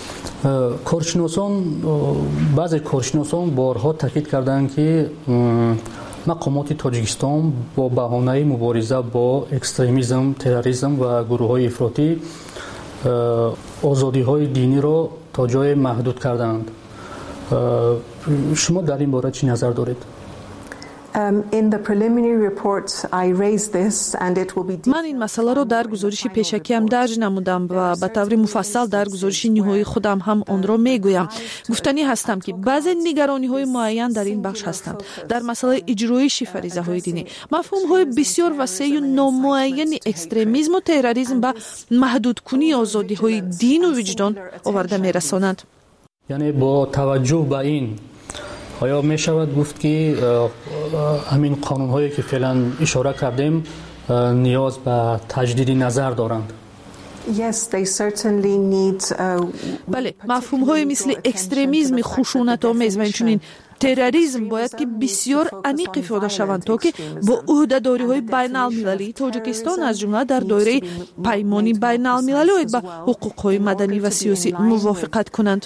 O: баъзе коршиносон борҳо таъкид карданд ки мақомоти Тоҷикистон бо баҳонаи мубориза бо экстремизм, терроризм ва гурӯҳҳои ифротӣ озодиҳои диниро то ҷое маҳдуд карданд. шумо дар ин бора чӣ назар доред?
E: ман ин масъаларо дар гузориши пешакиам дарҷ намудам ва ба таври муфассал дар гузориши ниҳоии худам ҳам онро мегӯям. гуфтанӣ ҳастам ки баъзе нигарониҳои муайян дар ин бахш ҳастанд. дар масъалаи иҷроиши фаризаҳои динӣ мафҳумҳои бисёр васеъу номуайяни экстремизму терроризм ба маҳдудкунии озодиҳои дину виҷдон оварда мерасонанд.
O: яъне бо таваҷҷӯҳ ба ин оё мешавад гуфт ки ҳамин қонунҳое ки феълан ишора кардем ниёз ба таҷдиди назар доранд?
E: бале, мафҳумҳои мисли экстремизми хушунатомез ва инчунин терроризм бояд ки бисёр аниқ ифода шаванд то ки бо ӯҳдадориҳои байналмилалии Тоҷикистон аз ҷумла дар доираи паймони байналмилалӣ оид ба ҳуқуқҳои маданӣ ва сиёсӣ мувофиқат кунанд.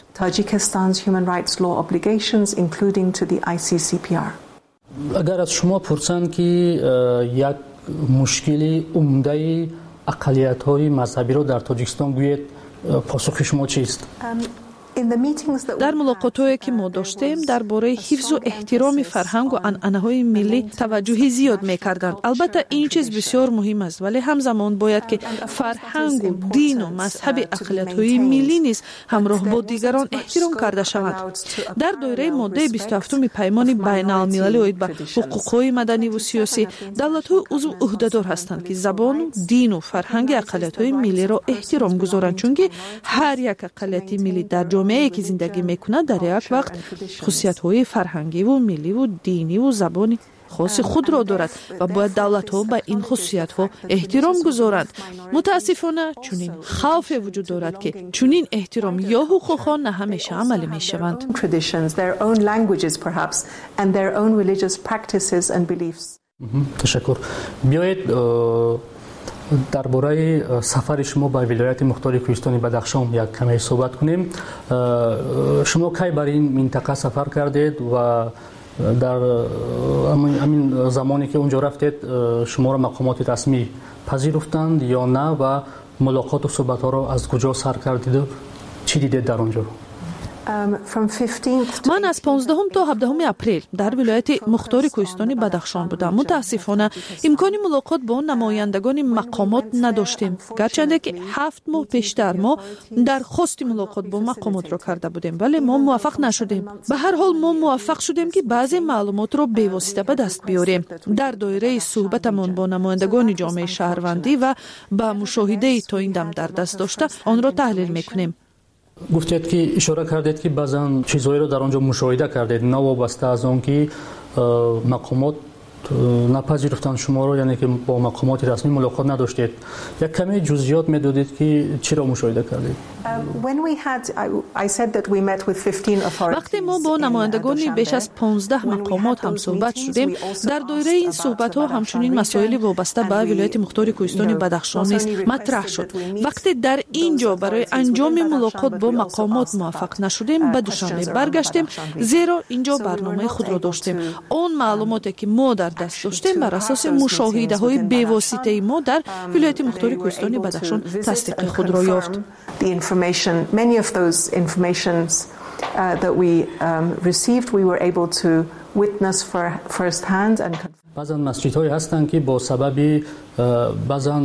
O: агар аз шумо пурсанд ки як мушкили умдаи ақалиятҳои мазҳабиро дар Тоҷикистон гӯед, посухи шумо чист?
E: дар мулоқотҳое ки мо доштем дар бораи ҳифзу эҳтироми фарҳангу анъанаҳои миллӣ таваҷҷӯҳи зиёд мекарданд. албатта ин чиз бисёр муҳим аст, вале ҳамзамон бояд ки фарҳангу дину мазҳаби ақалиятҳои миллӣ низ ҳамроҳ бо дигарон эҳтиром карда шаванд. дар доираи моддаи 27 паймони байналмилалӣ оид ба ҳуқуқҳои маданиву сиёсӣ давлатҳои узв ӯҳдадор ҳастанд ки забону дину фарҳанги ақалиятҳои миллиро эҳтиром гузоранд, чунки ҳар як ақалияти миллӣ дар ҷомеае ки зиндагӣ мекунад дар як вақт хусусиятҳои фарҳангиву милливу диниву забони خاص خود را دارد و باید دولت‌ها به این خصوصیت‌ها احترام گذارند. متاسفانه چنین خوف وجود دارد که چنین احترام یا حقوق‌ها نه همیشه عملی می‌شوند.
M: تشکر. بیایید درباره سفر شما به ولایت مختار کوهستانی بدخشان یک کمی صحبت کنیم. شما کی برای این منطقه سفر کردید و در همین زمانی که اونجا رفتید شما را مقامات رسمی پذیرفتند یا نه و ملاقات و صحبت ها را از کجا سر کردید و چی دیدید در اونجا؟
E: من از 15 تا 17 اپریل در ولایت مختار کوهستانی بدخشان بودم. متاسفانه امکان ملاقات با نمایندگان مقامات نداشتیم، گرچه که 7 ماه پیشتر ما درخواست ملاقات با مقامات را کرده بودیم ولی ما موفق نشدیم. به هر حال ما موفق شدیم که بعضی معلومات را به واسطه به دست بیاریم. در دایره صحبتمان با نمایندگان جامعه شهروندی و با مشاهده تا این دم در دست داشته آن را تحلیل میکنیم.
M: گفتید که اشاره کردید که بعضن چیزهایی رو در آنجا مشاهده کردید نوابسته از آن که مقامات نپذیرفتن شما رو، یعنی که با مقامات رسمی ملاقات نداشتید. یک کمی جزئیات میدادید که چرا مشاهده کردید؟
E: وقتی ما با نمایندگان بیش از 15 مقامات هم صحبت شدیم، در دایره این صحبت ها همچنین مسائل وابسته به ولایت مختار کوهستانی بدخشان نیز مطرح شد. وقتی در اینجا برای انجام ملاقات با مقامات موفق نشدیم، به دوشنبه برگشتیم، زیرا اینجا برنامه خود را داشتیم. اون معلوماتی که ما در دست داشتیم بر اساس مشاهده های بی‌واسطه ما در ولایت مختار کوهستانی بدخشان تصدیق خود را یافت.
B: Many of those informations that we received, we were able to witness first hand and
M: بعضن مسجدهایی هستند که با سبب بعضن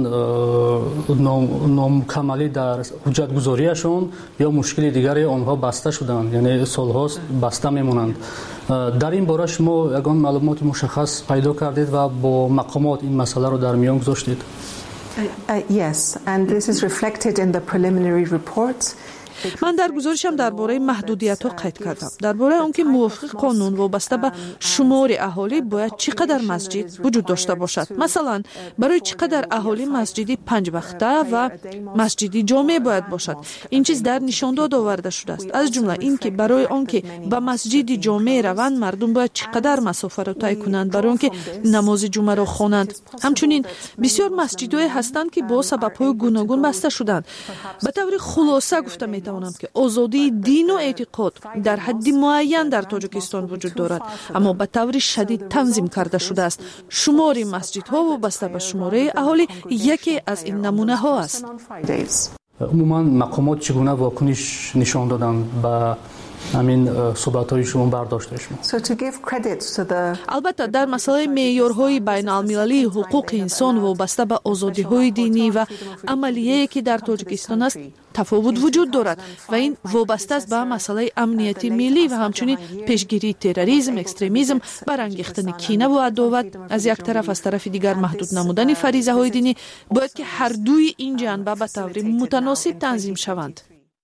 M: نامکملی در حجت گذاریشون یا مشکل دیگری آنها بسته شدند، یعنی سالهاست بسته میمونند. در این باره شما یگان معلومات مشخص پیدا کردید و با مقامات این مسئله رو در میان گذاشتید؟
B: Yes, and this is reflected in the preliminary report.
E: من در گزارشم درباره محدودیت‌ها قید کردم. درباره آنکه موافق قانون وابسته به شمار اهالی باید چقدر مسجد وجود داشته باشد. مثلا برای چقدر اهالی مسجدی 5 وقته و مسجدی جامع باید باشد. این چیز در نشانداد آورده شده است. از جمله اینکه برای آنکه به مسجدی جامع روند مردم باید چقدر مسافت را طی کنند برای آنکه نماز جمعه را خوانند. همچنین بسیار مسجدهای هستند که با سبب‌های گوناگون بسته شدند. به طور خلاصه گفتم میتوانم که آزادی دین و اعتقاد در حد معین در تاجیکستان وجود دارد، اما به طور شدید تنظیم کرده شده است. شمار مسجدها وابسته به شماره اهالی یکی از این نمونه ها است.
M: عموما مقامات چگونه واکنش نشان دادند به همین صحبت‌های شما برداشت شما؟
E: البته در مسئله معیارهای بین المللی حقوق انسان وابسته به آزادی‌های دینی و عملیه که در تاجیکستان است تفاوت وجود دارد و این وابسته است به مسئله امنیتی ملی و همچنین پیشگیری تروریسم، اکستریمیسم، برانگیختن کینه و عداوت از یک طرف، از طرف دیگر محدود نمودن فریضه‌های دینی. باید که هر دوی این جنبه به طور متناسب تنظیم شوند.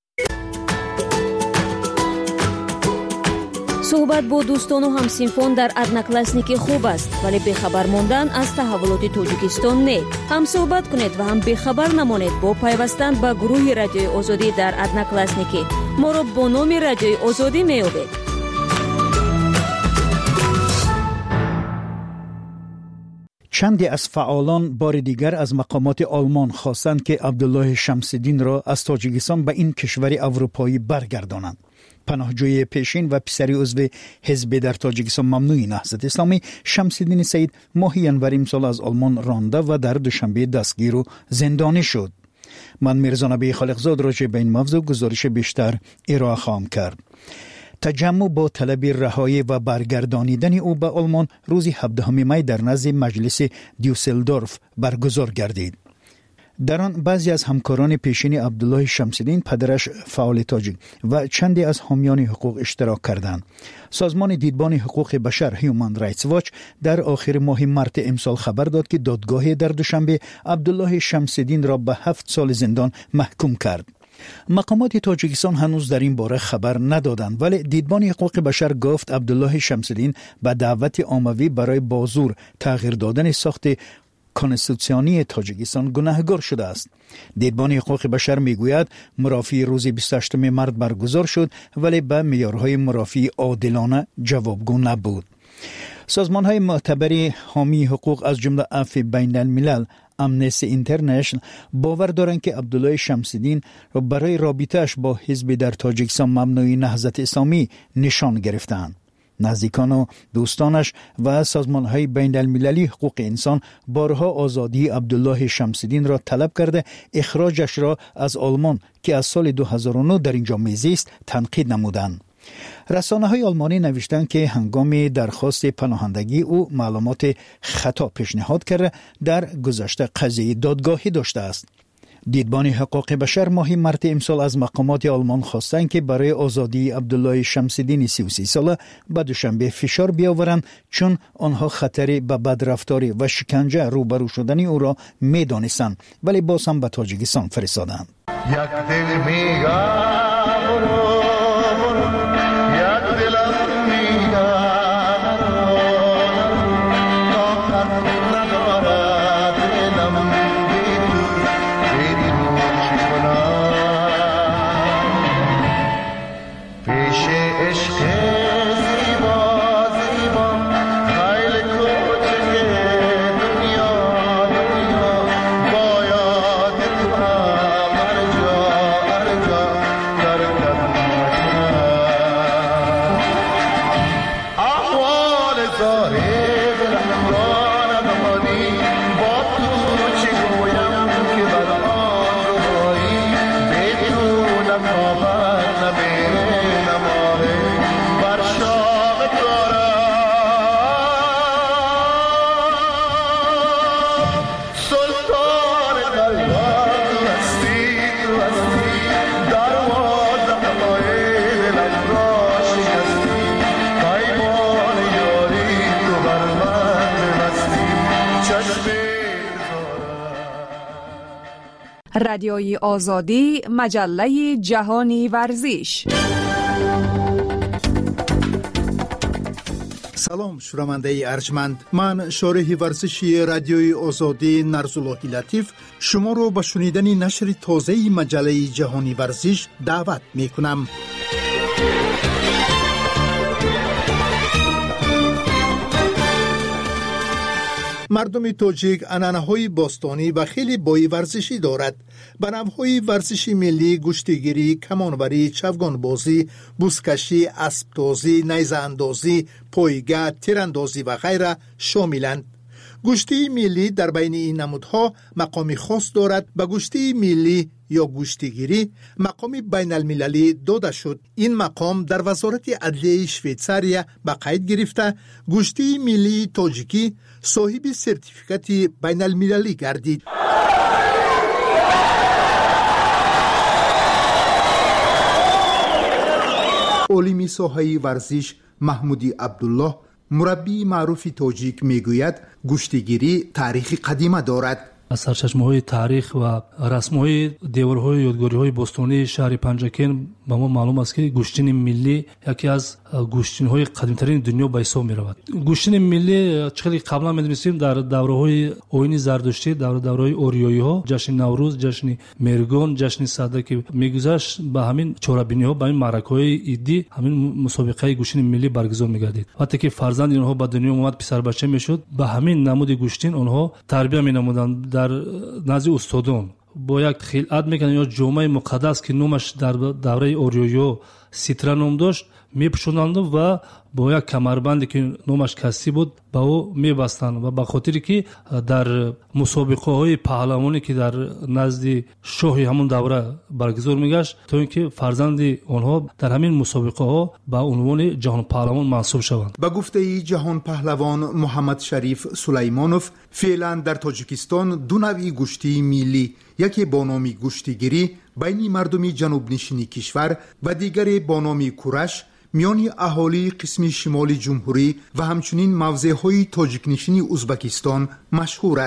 A: صحبت با دوستان و همسینفان در ادناکلاسنیکی خوب است، ولی بخبر ماندن از تحولات تاجیکستان نه. هم صحبت کنید و هم بخبر نمانید با پیوستن به گروه رادیوی آزادی در ادناکلاسنیکی. ما را با نام رادیوی آزادی می‌یابید.
G: چندی از فعالان بار دیگر از مقامات آلمان خواستند که عبدالله شمس‌الدین را از تاجیکستان به این کشور اروپایی برگردانند. پناهجوی پیشین و پسری عضو حزب در تاجیکستان ممنوعی نهضت اسلامی شمس‌الدین سعید ماه ینور امسال از آلمان رانده و در دوشنبه دستگیر و زندانی شد. من میرزا نبی خالقزاد راجع به این موضوع گزارش بیشتر ارائه خواهم کرد. تجمع با طلب رهایی و برگردانیدن او به آلمان روز 17 می در نزد مجلس دیوسلدورف برگزار گردید. در آن بعضی از همکاران پیشین عبدالله شمس‌الدین پدرش فعال تاجیک و چندی از حامیان حقوق اشتراک کردند. سازمان دیدبان حقوق بشر هیومن رایتس واچ در آخر ماه مارس امسال خبر داد که دادگاه در دوشنبه عبدالله شمس‌الدین را به 7 سال زندان محکوم کرد. مقامات تاجیکستان هنوز در این باره خبر ندادند، ولی دیدبان حقوق بشر گفت عبدالله شمس‌الدین به دعوت عمومی برای بازور تغییر دادن ساخت کنستیتوسیونی تاجیکستان گناهکار شده است. دیدبان حقوق بشر میگوید مرافعه روز 28 مارس برگزار شد ولی به معیارهای مرافعه عادلانه جوابگو نبود. سازمان‌های معتبر حامی حقوق از جمله عفو بین الملل، امنستی اینترنشنال باور دارند که عبدالله شمس‌الدین را برای رابطه‌اش با حزب در تاجیکستان مبنای نهضت اسلامی نشان گرفتند. نزدیکان و دوستانش و سازمان‌های بین المللی حقوق انسان بارها آزادی عبدالله شمس‌الدین را طلب کرده اخراجش را از آلمان که از سال 2009 در اینجا میزیست تنقید نمودند. رسانه‌های آلمانی نوشتند که هنگام درخواست پناهندگی او معلومات خطا پیشنهاد کرده در گذشته قضیه دادگاهی داشته است. دیدبان حقوق بشر ماه مارس امسال از مقامات آلمان خواستند که برای آزادی عبدالله شمس‌الدین 33 ساله به دوشنبه فشار بیاورند، چون آنها خطر به بدرفتاری و شکنجه روبرو شدن او را می‌دانستند، ولی باز هم به تاجیکستان فرستادند.
F: رادیوی آزادی، مجله جهانی ورزش.
H: سلام شنونده ارجمند، من شارح ورزشی رادیوی آزادی نرزالله لطیف شما رو به شنیدن نشر تازه مجله جهانی ورزش دعوت می کنم. مردم تاجیک عنعنه‌های باستانی و خیلی بای ورزشی دارد. به نوع‌های ورزشی ملی گشتیگیری، کمانوری، چوگانبازی، بزکشی، اسب‌تازی، نیزه اندازی، پایگاه، تیراندازی و غیره شاملند. گشتی ملی در بین این نمودها مقامی خاص دارد. به گشتی ملی یا گشتیگیری مقامی بین المللی داده شد. این مقام در وزارت عدلیه شویتزاریا به قید گرفته گشتی ملی تاجیکی صاحب سرتیفیکات بین المللی گردید. عالم ساحه ورزش محمودی عبدالله مربی معروف تاجیک میگوید گشتیگیری تاریخ قدیمه دارد.
W: از سرچشمه‌های تاریخ و رسم‌های دیوارهای یادگاری‌های باستانی شهر پنجکن به ما معلوم است که گشتین ملی یکی از گشتین‌های قدیمی‌ترین دنیا به حساب می‌رود. گشتین ملی چقدر قبلا می‌دونستیم در دوره‌های آیین زردشتی، دوره‌های اوریایی‌ها، جشن نوروز، جشن مرگان، جشن صدر که می‌گذشت به همین چورابینی‌ها، به این معرکه‌های عیدی همین مسابقه گشتین ملی برگزار می‌گردید. وقتی که فرزند اینها به دنیا اومد پسر بچه میشد، به همین نمود گشتین آنها تربیت می‌نمودند در نزد استادان. با یک خلعت میکنن یا جامعه مقدس که نامش در دوره اوریایو سیترا نام داشت میپوشوندند و با یک کمربندی که نامش کسی بود با او میبستند و به خاطری که در مسابقه های پهلوانی که در نزد شاه همون دوره برگزار میگشت تا اینکه فرزند آنها در همین مسابقه ها به عنوان جهان پهلوان منصوب شوند.
H: به گفته جهان پهلوان محمد شریف سلیمانوف فعلا در تاجیکستان دو نوع گشتی ملی، یکی با نام گشتیگیری بین مردم جنوب نشینی کشور و دیگری با نام کورش میان اهالی قسم شمال جمهوری و همچنین موضع‌های تاجیک نشینی ازبکستان مشهور است.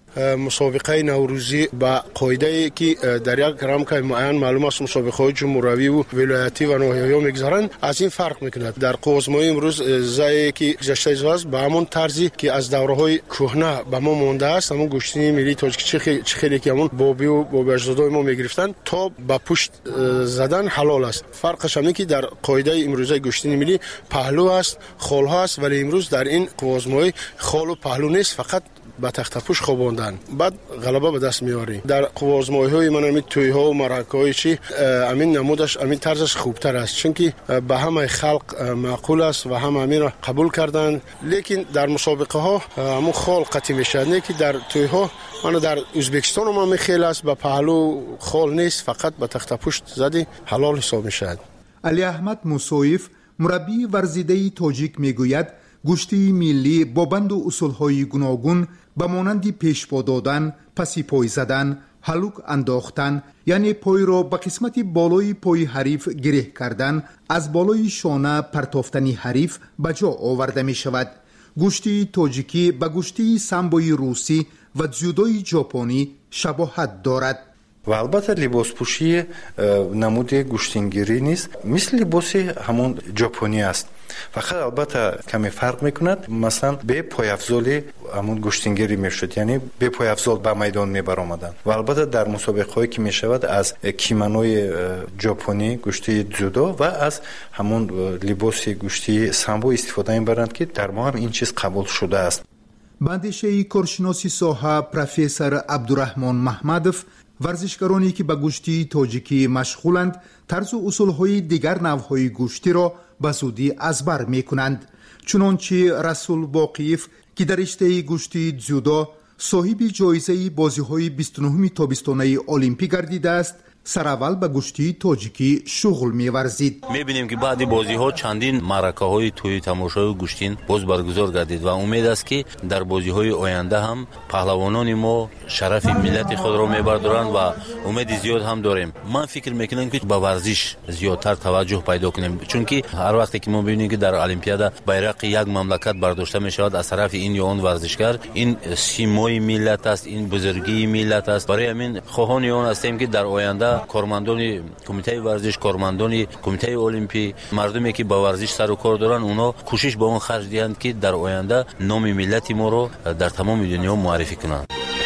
I: مسابقه نوروزی با قاعده که در یک رمک معین معلوم است مسابقه جمهوری و ولایتی و ناحیه‌ای میگذارند از این فرق میکند. در قوزمایی امروز زایی که گذشته است به همون طرزی که از دوره‌های کهنه به ما مونده است، همون گوشتنی ملی تاجیک چخیلی که همون بابی و بابی اجدادای ما میگرفتن تا با پشت زدن حلال است. فرقش همین که در قاعده امروزه گوشتنی ملی پهلو است، خال ها است، ولی امروز در این قوزمایی خال و پهلو نیست، فقط با تخت پوش خواباندن. بعد غلبه به دست میاری. در قوزمایی های من همین توی ها و مرکه های چی همین نمودش همین طرزش خوبتر است، چون که به همه خلق معقول است و همه همین را قبول کردند. لیکن در مسابقه ها همون خال قطعی میشد، نه که در توی ها من در ازبکستان ما میخیل است به پهلو خال نیست، فقط به تخت پوش زدی حلال حساب میشد.
H: علی احمد موسویف مربی ورزیده تاجیک میگوید گوشتی ملی با بند و اصولهای گوناگون به مانند پیشپا دادن، پسی پای زدن، هلوک انداختن، یعنی پای را به قسمت بالای پای حریف گره کردن، از بالای شانه پرتافتنی حریف به جا آورده می شود. گوشتی تاجیکی به گوشتی سامبوی روسی و جودوی ژاپنی شباهت دارد.
J: و البته لباس پوشی نمود گوشتینگیری نیست، مثل لباس همون ژاپنی است، فقط البته کمی فرق میکند. مثلا به پای افضل همون گوشتینگیری میشد، یعنی به پای افضل به میدان میبر آمدن. و البته در مسابقه هایی که میشود از کیمانوی ژاپنی گوشتی جودو و از همون لباس گوشتی سامبو استفاده میبرند که در ما هم این چیز قبول شده است.
H: بندشه کارشناسی ساحه پروفسور عبدالرحمن محمدوف ورزشکارانی که به گوشتی تاجیکی مشغولند طرز و اصولهای دیگر نوعهای گوشتی را به زودی ازبر می کنند. چنانچه رسول باقیف که در رشته گوشتی جودو صاحب جایزه بازی‌های 29 تابستانه المپیک گردیده است، سراول به گوشتی تاجیکی شغل می‌ورزید.
K: می‌بینیم که بعد بازی‌ها چندین معرکه‌های توی تماشای گوشتین باز برگزار گردید و امید است که در بازی‌های آینده هم پهلوانان ما شرف ملت خود را می‌بردارند و امید زیاد هم داریم. من فکر می‌کنم که به ورزش زیادتر توجه پیدا کنیم، چون که هر وقتی که ما ببینیم که در المپیاد بیرق یک مملکت برداشته می‌شود از طرف این یا آن ورزشکار، این سیمای ملت است، این بزرگی ملت است. برای همین خواهان آن هستیم که در آینده کارمندان کمیته ورزش، کارمندان کمیته المپی، مردمی که با ورزش سر و کار دارن، اونا کوشش به اون خرج دهند که در آینده نام ملت ما رو در تمام دنیا معرفی کنند.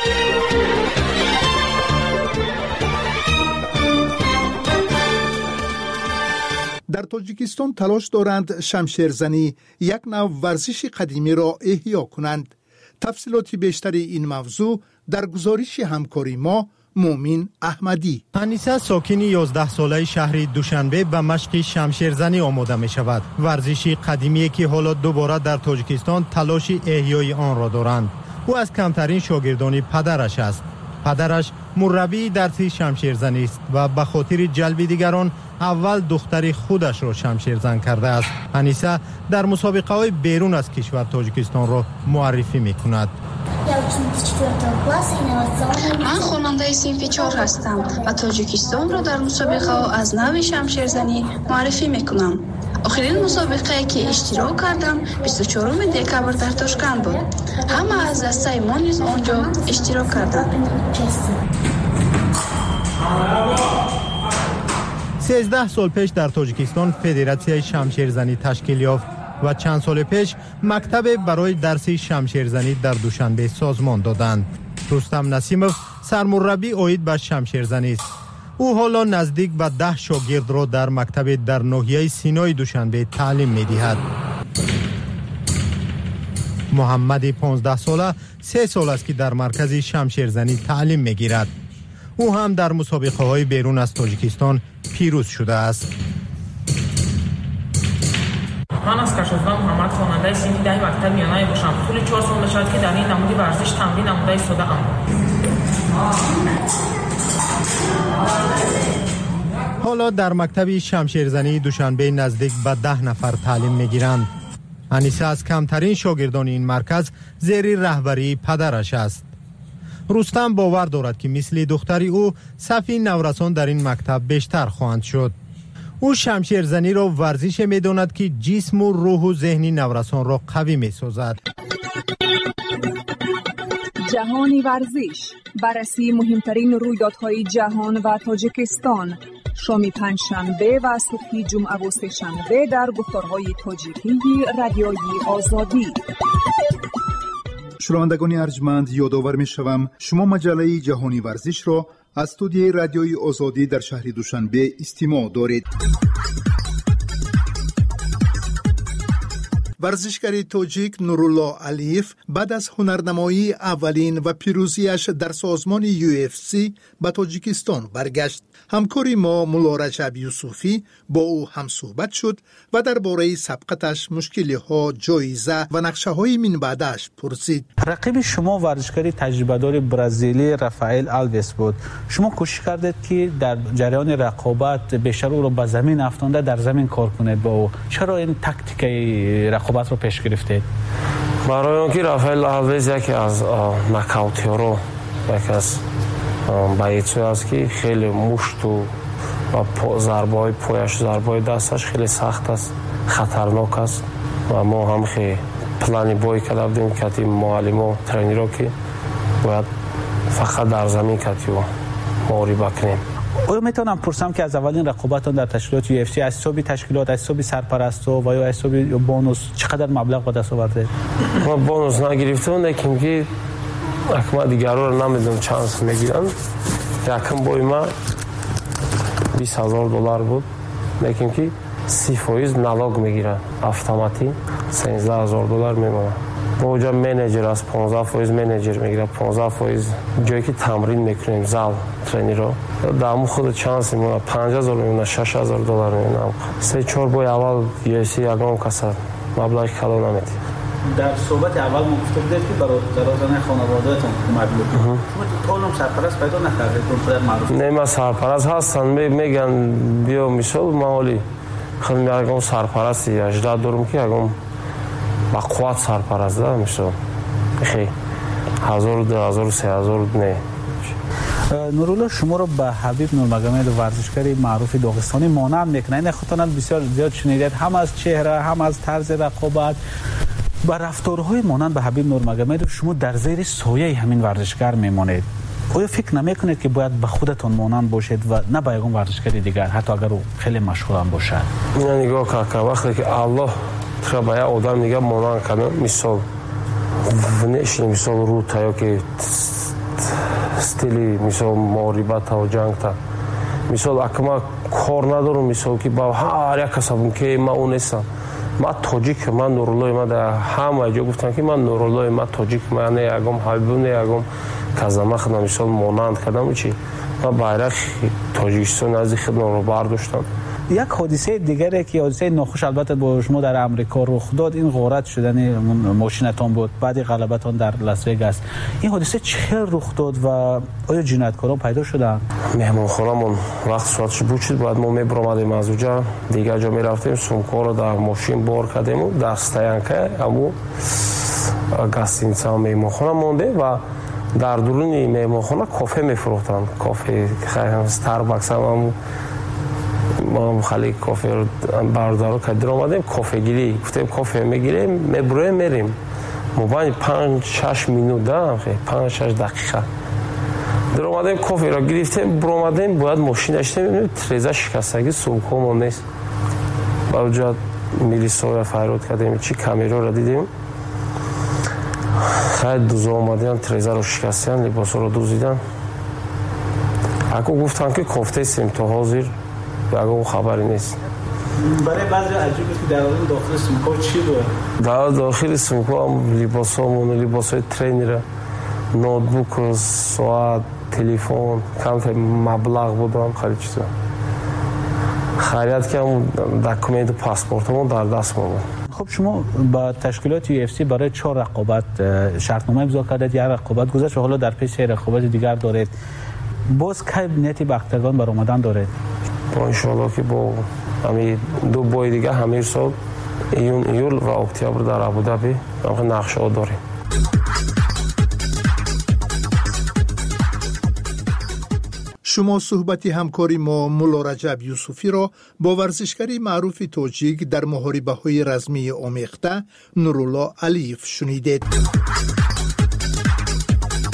H: در تاجیکستان تلاش دارند شمشیرزنی یک نوع ورزش قدیمی را احیا کنند. تفصیلات بیشتری این موضوع در گزارش همکاری ما مومین احمدی.
C: انیسه ساکن 11 ساله شهر دوشنبه به مشق شمشیرزنی آماده می شود. ورزشی قدیمی که حالا دوباره در تاجیکستان تلاش احیای آن را دارند. او از کمترین شاگردان پدرش است. پدرش مربی درس شمشیرزنی است و به خاطر جلب دیگران اول دختر خودش را شمشیرزن کرده است. انیسه در مسابقه های بیرون از کشور تاجیکستان را معرفی می کند.
X: من خواننده صنف 4 هستم و تاجیکستان را در مسابقه ها از نوع شمشیرزنی معرفی میکنم. آخرین مسابقه که اشتراک کردم 24 دکبر در تاشکند بود. همه از دسته ما نیز آنجا اشتراک کردند.
C: 13 سال پیش در تاجیکستان فدراسیون شمشیرزنی تشکیل یافت و چند سال پیش مکتب برای درس شمشیرزنی در دوشنبه سازمان دادند. رستم نسیموف سرمربی عاید به شمشیرزنی است. او حالا نزدیک به 10 شاگرد را در مکتب در ناحیه سینای دوشنبه تعلیم می‌دهد. محمد 15 ساله 3 سال است که در مرکز شمشیرزنی تعلیم می‌گیرد. او هم در مسابقه‌های بیرون از تاجیکستان پیروز شده است.
Y: من از کشوزدان محمد خواننده صنف 10 مکتب میانه باشم. طول 4 سال شد که در این نمود ورزش تمرین نموده ساده ام.
C: حالا در مکتب شمشیرزنی دوشنبه نزدیک به 10 نفر تعلیم میگیرند. انیسه از کمترین شاگردان این مرکز زیر رهبری پدرش است. رستم باور دارد که مثل دختری او صف نورسان در این مکتب بیشتر خواهند شد. او شمشیرزنی را ورزش می‌داند که جسم و روح و ذهن نورسان را قوی می‌سازد.
F: جهانی ورزش، بررسی مهمترین رویدادهای جهان و تاجیکستان، شام پنجشنبه و صبح جمعه و سه‌شنبه در گفتارهای تاجیکی رادیوی آزادی.
H: شنوندگان ارجمند، یادآور می‌شوم شما مجله جهانی ورزش را از استودیوی رادیوی آزادی در شهر دوشنبه استماع دارید. ورزشکار تاجیک نورالله علیف بعد از هنرنمایی اولین و پیروزیش در سازمان UFC به تاجیکستان برگشت. همکاری ما مولا رجب یوسفی با او هم صحبت شد و درباره سبقتش، مشکل‌ها، جایزه و نقشه‌های من بعدش پرسید.
P: رقیب شما ورزشکار تجربه‌دار برزیلی رافائل آلوس بود. شما کوشش کردید که در جریان رقابت بیشتر او را به زمین افکنده، در زمین کار کنید با او. چرا این تاکتیک رقابت رو پیش گرفتید؟
R: برای اینکه رافائل آلوس یکی از ناکاوتی‌ها، یکی از بایچه است که خیلی مشت و ضربه‌های پایش، ضربه‌های دستش خیلی سخت است، خطرناک است و ما هم خیلی پلانی بای کرده بودیم که معلم و ترینرها که باید فقط در زمین کتی و ماری بکنیم.
P: آیا میتونم پرسم که از اولین رقابتان در تشکیلات UFC از حساب تشکیلات، از حساب سرپرستو و یا از حساب بونوس چقدر مبلغ به دست آورده؟
R: ما بونوس نگرفتیم، لیکن که اکما دیگرها رو نمیدونم چانس میگیرن. یکم بای ما $20,000 بود، لیکن که 30% نالوگ میگیرن اتوماتیک، $13,000 میمونه. با اونجا منیجر از 15% منیجر میگیره، 15% جایی که تمرین میکنیم زال ترینرها دامو خود چانس میمونه، $5,000 میمونه، $6,000 میمونه. 3-4 بای اول UFC یگان کسا مبلغ کلو نمیدی.
P: در صحبت اول ما گفته بودید که برای درازانه خانواده‌تون کمک می‌کنید. شما تو طولم سرپرست پیدا نکردید؟ پدر معروف
R: نه، ما سرپرست هستن میگن بیا مثال مالی خیلی میگم سرپرستی 18 دورم که اگم با قوت سرپرست ده میشه خیلی 1000 2000 3000 نه.
P: نورالله شما رو به حبیب نورمگامد ورزشکار معروف داغستانی مانند میکنه. این خودتان بسیار زیاد شنیدید، هم از چهره هم از طرز رقابت با رفتارهای مانند به حبیب نورمگامد شما در زیر سایه همین ورزشکار میمانید. آیا فکر نمیکنید که باید به خودتان مانند باشید و نه به یگان ورزشکار دیگر حتی اگر او خیلی مشهور هم باشد؟
R: من نگاه که وقتی که الله ترا به یک آدم نگاه مانند کنه، مثال ونشین، مثال رو تا که استیلی، مثال معربت و جنگ تا، مثال اکما کار ندارم، مثال که با هر یک کسبم که ما اون نیستم. ما تاجیک، من نورالله، ما در همه جا گفتن که من نورالله، ما تاجیک، من یگم حبیب، یگم کازما خدمت مثال مانند کردم چی ما bayrak تاجیکستان از خدمت رو برداشتم.
P: یک حادثه دیگری که حادثه ناخوش البته با شما در امریکا رخ داد، این غارت شدن ماشینتان بود بعد غلبتان در لاس وگاس. این حادثه چه رخ داد و آیا جنایتکاران پیدا شدند؟
R: مهمانخانه‌مون وقت ساعتش بود شد، بعد ما میبرامدیم از اونجا دیگه جا میرفتیم، سومکا رو در ماشین بار کردیم و در استیانکه امو گاستینسا مهمانخانه مونده و در درون مهمانخانه کافه میفروختن. کافه استارباکس هم ما خالی کافه رو بردار کردیم، اومدیم کافه گیری، گفتیم کافه میگیریم میبریم میریم. موبایل 5-6 منوت دارم، 5-6 دقیقه در اومدیم کافه را گرفتیم، برآمدیم باید ماشین داشتیم، تریزه شکستگی سومکمون نیست. باوجود میلیسا فرود کردیم، چی کامیرا را دیدیم، خیلی دوزا اومدن تریزه رو شکستن، لباس رو دوزیدن. اگه گفتن که کافته سیم تا حاضر اگه خبری نیست.
P: برای بعضی عجیبه که در داخل سومکا چی بود؟
R: در داخل سومکا هم لباسامون، لباسای ترینر، نوتبوک، ساعت، تلفن، کم مبلغ بودم، خیلی چیزا. خرید کردم دکومنت پاسپورتمون در دست بود.
P: خب شما با تشکیلات UFC برای 4 رقابت شرطنامه امضا کردید، یک رقابت گذشت و حالا در پیش رقابت دیگر دارید. باز کی نیتی به اخترگان بر آمدن دارید؟
R: ان شاء الله که با همین 2 بای دیگه همین سال ایول و اکتبر در ابوظبی نقشه داریم.
H: شما صحبتی همکاری ما مولا رجب یوسفی را با ورزشکاری معروف تاجیک در محاربه‌های رزمی آمیخته نورالله علیف شنیدید.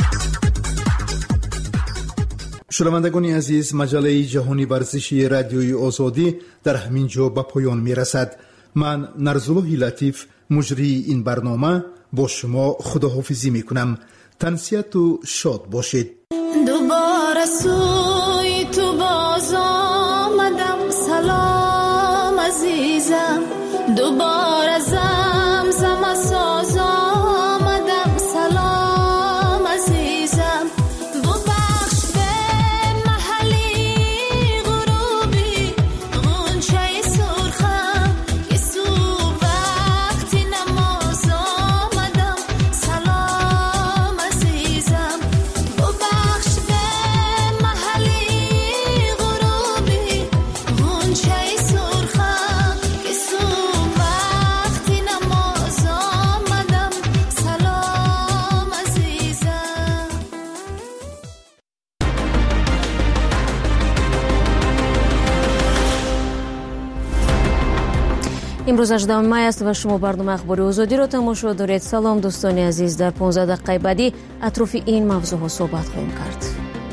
H: شنوندگان عزیز، مجله جهانی ورزشی رادیوی آزادی در همین جا به پایان می رسد. من نرزالله لطیف مجری این برنامه با شما خداحافظی می کنم. تنسیت و شاد باشید.
L: دوباره سوی تو باز آمدم، سلام عزیزم. دوباره زمزم ساز آمدم، سلام عزیزم. ببخش به محلی غروبی غنچه سرخم که صبح وقتی نماز آمدم، سلام عزیزم. ببخش به محلی غروبی غنچه سرخم که صبح وقتی نماز آمدم، سلام عزیزم.
A: امروز 18 مای است و شما برنامه اخباری آزادی را تماشا دارید. سلام دوستان عزیز، در 15 دقیقه بعدی اطراف این موضوع ها صحبت خواهیم کرد.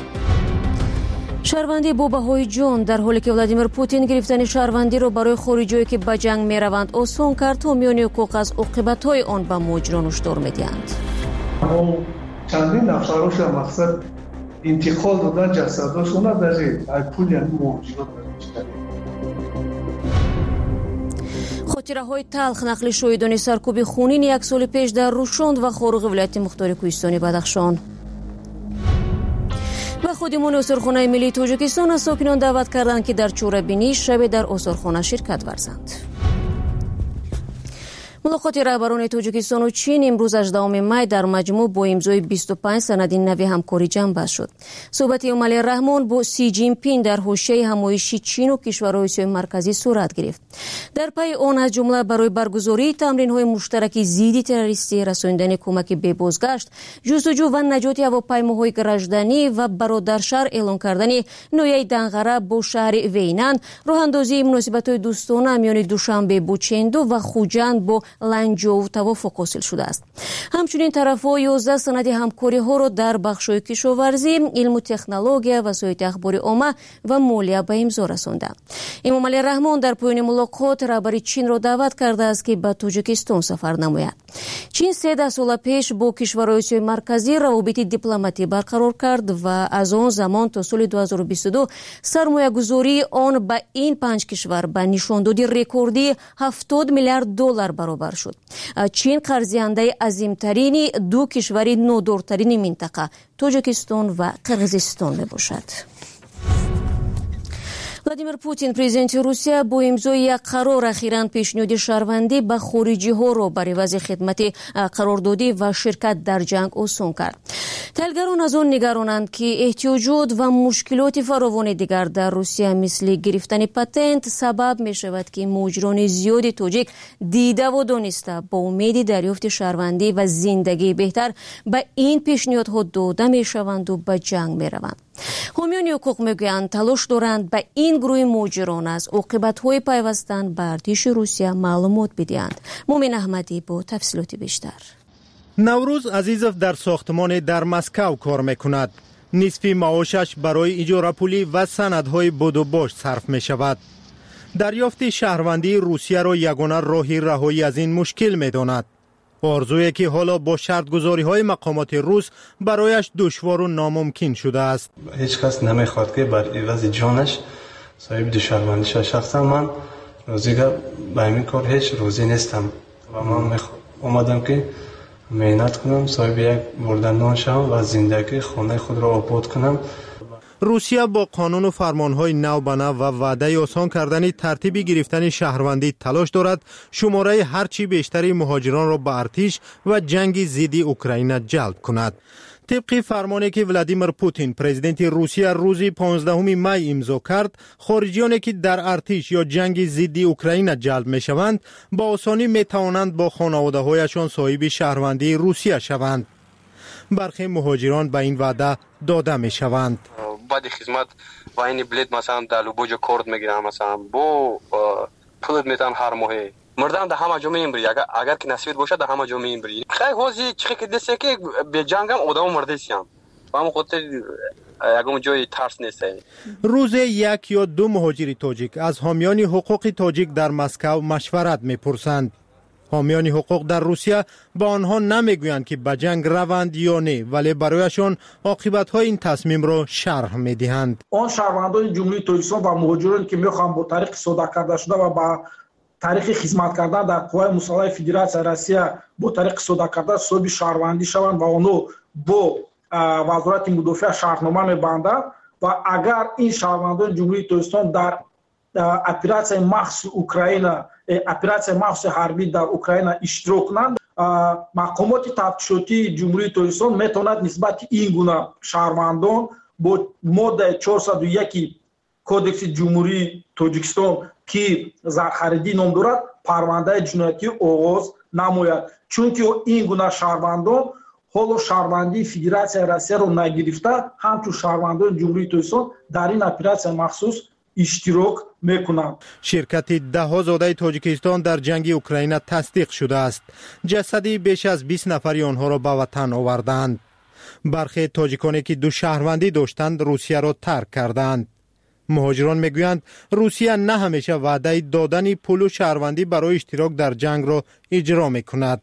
A: شهروندی با بهای جان در حالی که ولادیمیر پوتین گرفتن شهروندی را برای خارجی‌هایی که به جنگ می‌روند آسان کرد، حامیان حقوق از عاقبت‌های آن به مهاجران هشدار می‌دهند.
N: ما چندین نفرش مقصد انتقال دادن جسداشون در پول یعنی مهاجران
A: خاطره‌های تلخ نقل شهیدان سرکوب خونین یک سال پیش در روشند و خارق ولایت مختار کوهستانی بدخشان. و خودمون آثارخانه ملی تاجیکستان از ساکنان دعوت کردند که در چوره‌بینی شب در آثارخانه شرکت ورزند. ملاقات رهبران تاجیکستان و چین امروز 18 می در مجموع با امضای 25 سند نوی همکاری جمع بست شد. صحبت ایمالی رحمان با سی جین پین در حوزه همایشی چین و کشورهای آسیای مرکزی صورت گرفت. در پی آن از جمله برای برگزاری تمرین‌های مشترک ضد تروریستی، رساندن کمک به بازگشت، جستجو و نجات هواپیماهای گردشدنی و برادرشهر اعلان کردن نویه دنغره با شهر وینان، راه‌اندازی مناسبت‌های دوستانه میان دوشنبه با چندو و خوجند با لنجو توافق حاصل شده است. همچنین طرف‌ها 11 سند همکاری ها را در بخش‌های کشاورزی، علم و تکنولوژی، وسایل اخبار عامه و مالیه به امضا رساندند. امام علی رحمان در پایان ملاقات رهبر چین را دعوت کرده است که به تاجیکستان سفر نماید. چین 13 سال پیش با کشورهای آسیای مرکزی روابط دیپلماتی برقرار کرد و از آن زمان تا سال 2022 سرمایه‌گذاری آن به این 5 کشور به نشاندادی رکوردی 70 میلیارد دلار برابر شد. چین قرضینده عظیمترین دو کشور نودارترین منطقه تاجیکستان و قرقیزستان میباشد. ولادیمیر پوتین پرزیدنت روسیه با امضای یک قرار اخیراً پیشنهاد شهروندی به خارجی ها را برای وضع خدمت قراردادی و شرکت در جنگ آسان کرد. تحلیلگران از آن نگرانند که احتیاجات و مشکلات فراوان دیگر در روسیه مثل گرفتن پتنت سبب می شود که مهاجران زیاد تاجیک دیده و دانسته با امید دریافت شهروندی و زندگی بهتر به این پیشنهادها داده می شوند و به جنگ می روند. حامیان حقوق میگویند تلاش دارند به این گروه مهاجران از عاقبت‌های پیوستن به ارتش روسیه معلومات بدهند. مومن احمدی با تفصیلات بیشتر.
C: نوروز عزیزов در ساختمان در مسکو کار میکند. نصف معاشش برای اجاره پولی و سندهای بود و باش صرف می شود. دریافت شهروندی روسیه را یگانه راهی رهایی از این مشکل میداند. آرزویی که حالا با شرطگذاری‌های مقامات روس برایش دشوار و ناممکن شده است.
S: هیچ کس نمیخواد که بر عوض جانش صاحب شهروندی شه. شخصا من روزیگر با این کار هیچ روزی نیستم و من اومدم که مهنت کنم، صاحب یک مردن شوم و زندگی خانه خود را آباد کنم.
C: روسیه با قانون و فرمانهای نو به نو و وعده آسان کردن ترتیبی گرفتن شهروندی تلاش دارد شماره هرچی بیشتری مهاجران را به ارتش و جنگ ضد اوکراین جلب کند. طبق فرمانی که ولادیمیر پوتین پرزیدنت روسیه روز 15 می امضا کرد، خارجیانی که در ارتش یا جنگ ضد اوکراین جلب می شوند با آسانی می توانند با خانواده هایشان صاحب شهروندی روسیه شوند. برخی مهاجران به این وعده داده می شوند.
T: بعد خدمت و این بلیت مثلا در لوبوجا کورد میگیرم، مثلا بو پولت میتن هر ماه مردم در همه جا میبری، اگر که نصیب باشه در همه جا میبری. خیلی حوزی چخی که دسته که به جنگم آدم مرده سیم و همون خاطر یگم جای ترس نیست.
C: روز 1 یا 2 مهاجر تاجیک از حامیان حقوق تاجیک در مسکو مشورت میپرسند. حامیان حقوق در روسیه با آنها نمیگویند که به جنگ روند یا نه، ولی برایشان عاقبت‌های این تصمیم را شرح می‌دهند.
D: آن شهروندان جمهوری تاجیکستان و مهاجرانی که می‌خواهند با طریق صادق کرده شده و با طریق خدمت کردن در قوای مسلح فدراسیون روسیه با طریق صادق کرده صاحب شهروندی شوند و آنها با وزارت مدافع شرطنامه می‌بندند و اگر این شهروندان جمهوری تاجیکستان در اپراسیون مخصوص اوکراین اپراسیون مخصوص حربی در اوکراین اشتراک کنند، مقامات تفتیشاتی جمهوری تاجیکستان میتواند نسبت این گونه شهروندان با ماده 401 کودکس جمهوری تاجیکستان که زرخریدی نام دارد پرونده جنایتی آغاز نماید، چون که این گونه شهروندان حالا شهروندی فدراسیون روسیه را نگرفته همچون شهروندان جمهوری تاجیکستان در این اپراسیون مخصوص اشتراک میکنند.
C: شرکت ده‌ها زاده تاجیکستان در جنگ اوکراین تصدیق شده است. جسدی بیش از 20 نفری آنها را به وطن آوردند. برخی تاجیکانی که 2 شهروندی داشتند روسیه را ترک کردند. مهاجران میگویند روسیه نه همیشه وعده دادن پول و شهروندی برای اشتراک در جنگ را اجرا میکند.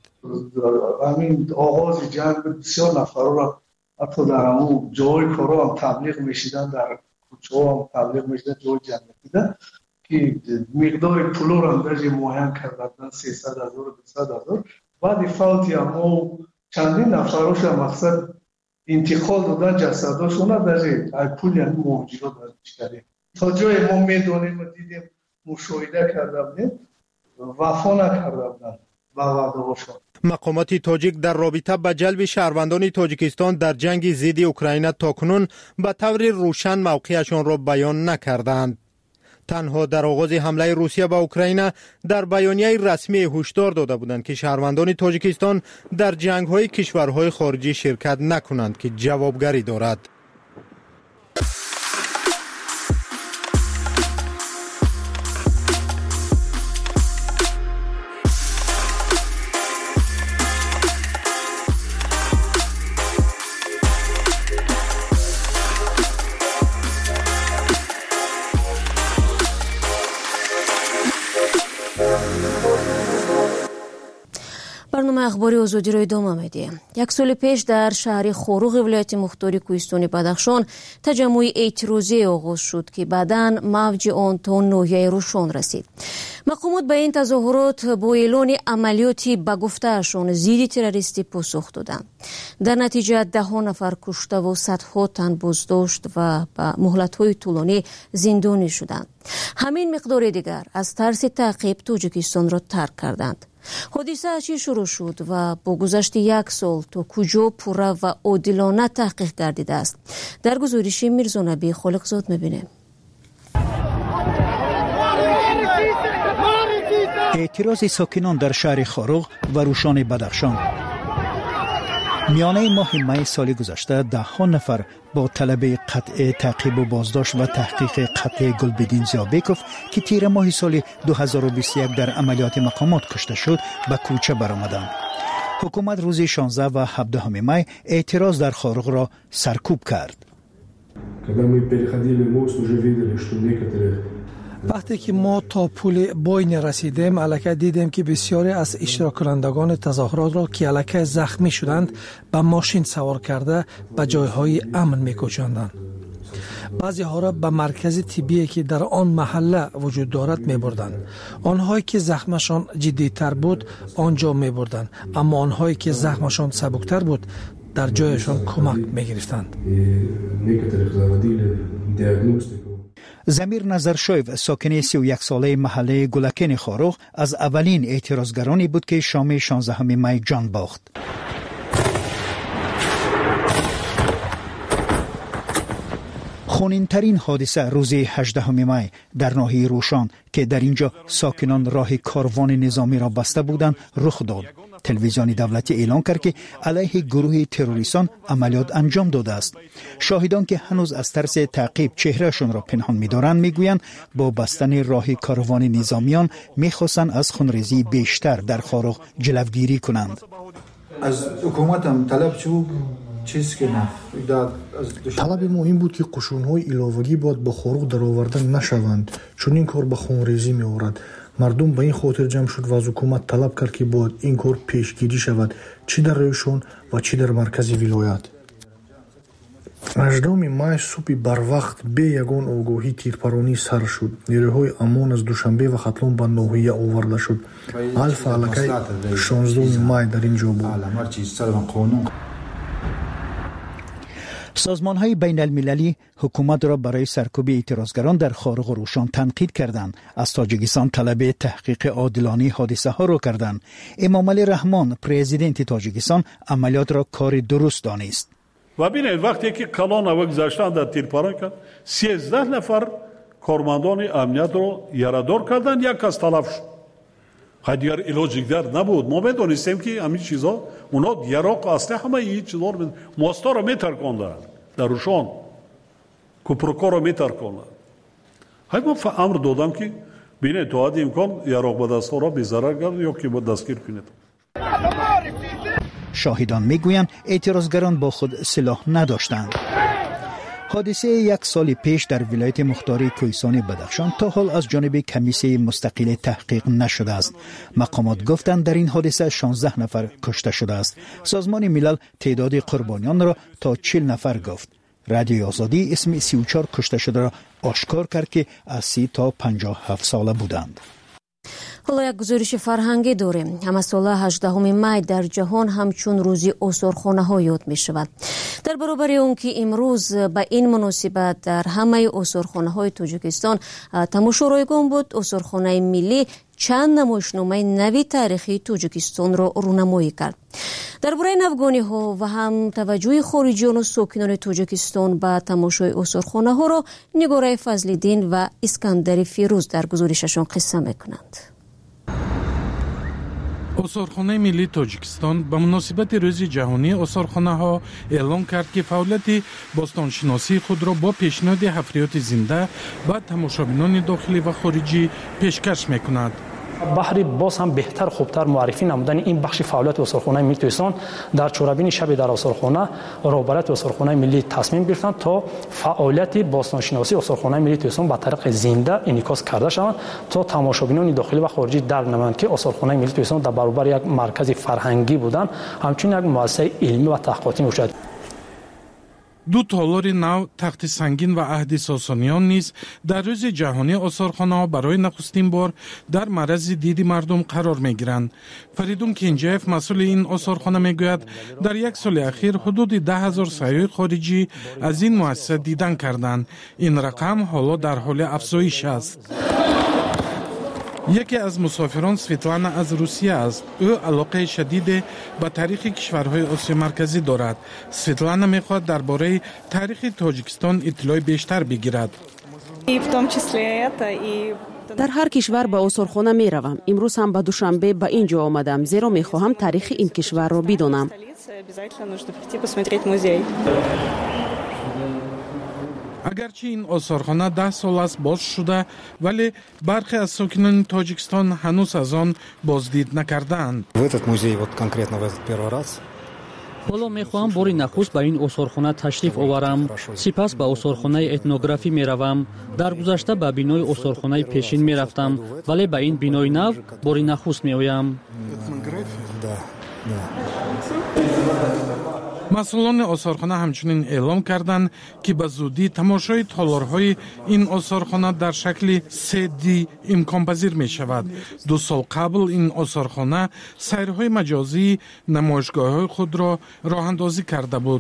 N: همین آغاز جنگ بسیار نفرها را حتی در همون جای کارا هم تبلیغ میشیدن، در کوچه ها هم تبلیغ میشیدن، جای جنگ میدن که مقدار پول را اندازه معین کردن 300,000 و 200,000. بعد فوتی هم چندین نفرهاش مقصد انتقال دادن جسداشون اندازه پول یعنی مهاجرات داشتیم. تا جای ما میدونیم و دیدیم مشاهده کردم وفا نکردن با وعده‌هاشون.
C: مقامات تاجیک در رابطه با جلب شهروندان تاجیکستان در جنگ ضد اوکراین تاکنون به طور روشن موقعشان را بیان نکردند. تنها در آغاز حمله روسیه به اوکراین در بیانیه رسمی هشدار داده بودند که شهروندان تاجیکستان در جنگ‌های کشورهای خارجی شرکت نکنند که جوابگری دارد.
A: برنامه اخباری آزادی را ادامه می‌دهیم. 1 سال پیش در شهر خوروغ ولایت مختار کوهستان بدخشان تجمع اعتراضی آغاز شد که بعداً موج آن تا ناحیه روشن رسید. مقامات به این تظاهرات با اعلان عملیاتی به گفته‌شان ضد تروریستی پاسخ دادند. در نتیجه 10 نفر کشته و صدها تن بازداشت و به مهلت‌های طولانی زندانی شدند. همین مقدار دیگر از ترس تعقیب تاجیکستان را ترک کردند. حادثه چی شروع شد و با گذشت 1 سال تا کجا پوره و عادلانه تحقیق گردیده است؟ در گزارش میرزا نبی خالقزاد میبینیم.
G: اعتراض ساکنان در شهر خوروغ و روشان بدخشان. میانه ماه می سال گذشته 10 نفر با طلب قطع تعقیب و بازداشت و تحقیق قتل گلبدین زیابکوف که تیر ماه سال 2021 در عملیات مقامات کشته شد به کوچه برآمدند. حکومت روز 16 و 17 می اعتراض در خوروغ را سرکوب کرد.
O: وقتی که ما تا پل بوین رسیدیم الکه دیدیم که بسیاری از اشتراک کنندگان تظاهرات را که الکه زخمی شدند به ماشین سوار کرده به جایهای امن می‌کشاندند. بعضی ها را به مرکز طبی که در آن محله وجود دارد می‌بردند. آنهایی که زخمشان جدی‌تر بود آنجا می‌بردند، اما آنهایی که زخمشان سبکتر بود در جایشان کمک می‌گرفتند.
G: زمیر نظرشویو ساکن 31 ساله محله گلکن خوروغ از اولین اعتراضگرانی بود که شام 16 می جان باخت. خونین‌ترین حادثه روز 18 می در ناحیه روشان که در اینجا ساکنان راه کاروان نظامی را بسته بودند رخ داد. تلویزیون دولتی اعلان کرد که علیه گروه تروریستان عملیات انجام داده است. شاهدان که هنوز از ترس تعقیب چهرهشون را پنهان می‌دارند میگویند با بستن راه کاروان نظامیان می‌خواستند از خونریزی بیشتر در خوروغ جلوگیری کنند.
Q: از حکومت هم طلب شد
B: طلب مهم بود که قشون‌های ایلاوگی باید با خروق درآورده نشوند، چون این کار به خونریزی می‌آورد. مردم به این خاطر جمع شد و از حکومت طلب کرد که باید این کار پیشگیری شود، چی در ریشان و چی در مرکز ولایت. 18 مای صبح بر وقت به یگان آگاهی تیرپرانی سر شد. نیروهای امان از دوشنبه و ختلان به ناحیه آورده شد. الف علکی 16 مای در اینجا بود.
G: سازمان‌های بین المللی حکومت را برای سرکوب اعتراضگران در خارق و روشن تنقید کردند. از تاجیکستان طلب تحقیق عادلانه حادثه ها را کردند. امامعلی رحمان پرزیدنت تاجیکستان عملیات را کار درست دانست.
M: و ببینید وقتی که کلان او گذاشتن در تیرپران کرد 13 نفر کارمندان امنیت را یارادار کردند، یک کس تلف شد. دیگر علاج دیگر نبود. ما میدونستیم که همین چیزا اونا یراق اصلا همه این چیزا رو ماستا رو میترکوندن در روشان کوپروکا رو میترکوندن. ما امر دادم که ببینید تا حد امکان یراق به دستا را بی‌ضرر گردید یا که با دستگیر کنید.
G: شاهدان میگویند اعتراضگران با خود سلاح نداشتند. حادثه یک سال پیش در ولایت مختار کوهستان بدخشان تا حال از جانب کمیسیون مستقل تحقیق نشده است. مقامات گفتند در این حادثه 16 نفر کشته شده است. سازمان ملل تعداد قربانیان را تا 40 نفر گفت. رادیو آزادی اسم 34 کشته شده را آشکار کرد که از 30 تا 57 ساله بودند.
A: حالا یک گزارش فرهنگی داریم. همساله 18 می در جهان همچون روزی آثارخانه‌ها یاد می شود. در برابر اون که امروز به این مناسبت در همه آثارخانه‌های تاجیکستان تماشا رایگان بود، آثارخانه ملی چند نمایشنامه نوی تاریخی تاجیکستان را رونمایی کرد. درباره نوگانی‌ها و هم توجه خارجیان و ساکنان تاجیکستان به تماشای آثارخانه‌ها را نگاره فضل‌الدین و اسکندر فیروز در گزارششان قصه می‌کنند.
Q: آثارخانه ملی تاجیکستان به مناسبت روز جهانی آثارخانه‌ها اعلام کرد که فعالیت باستانشناسی خود را با پیشنهاد حفریات زنده به تماشابینان داخلی و خارجی پیشکش می‌کند.
U: بحری باز هم بهتر خوبتر معرفی نمودن این بخش فعالیت آثارخانه ملی تاجیکستان در چورابین شب در آثارخانه رهبرت آثارخانه ملی تصمیم گرفتند تا فعالیت باستانشناسی آثارخانه ملی تاجیکستان به طریق زنده انعکاس کرده شود تا تماشابینان داخلی و خارجی درک نمایند که آثارخانه ملی تاجیکستان در برابر یک مرکز فرهنگی بودن همچنین یک مؤسسه علمی و تحقیقاتی میشد.
Q: دو تالار نو تخت سنگین و عهد ساسانیان نیز در روز جهانی آثارخانه‌ها برای نخستین بار در معرض دید مردم قرار می‌گیرند. فریدون کنجیف مسئول این آثارخانه میگوید در یک سال اخیر حدود 10,000 سیاح خارجی از این مؤسسه دیدن کردند. این رقم حالا در حال افزایش است. یکی از مسافران سویتلانا از روسیه است. او علاقه شدید به تاریخ کشورهای آسیا مرکزی دارد. سویتلانا میخواهد درباره تاریخ تاجیکستان اطلاع بیشتر بگیرد.
V: در هر کشور به آثارخانه می روم. امروز هم به دوشنبه به اینجا آمدم زیرا می خواهم تاریخ این کشور را بدانم.
Q: اگرچه این آثارخانه 10 سال است باز شده ولی برخی از ساکنان تاجیکستان هنوز از آن بازدید نکردند.
Z: حالا میخواهم باری نخست به این آثارخانه تشریف آورم، سپس به آثارخانه اتنوگرافی میروم. در گذشته به بینای آثارخانه پیشین میرفتم ولی به این بینای نو باری نخست میآیم.
Q: مسئولان آثارخانه همچنین اعلام کردند که به زودی تماشای تالارهای این آثارخانه در شکل 3D امکان پذیر می شود. 2 سال قبل این آثارخانه سیرهای مجازی نمایشگاه‌های خود را راه اندازی کرده بود.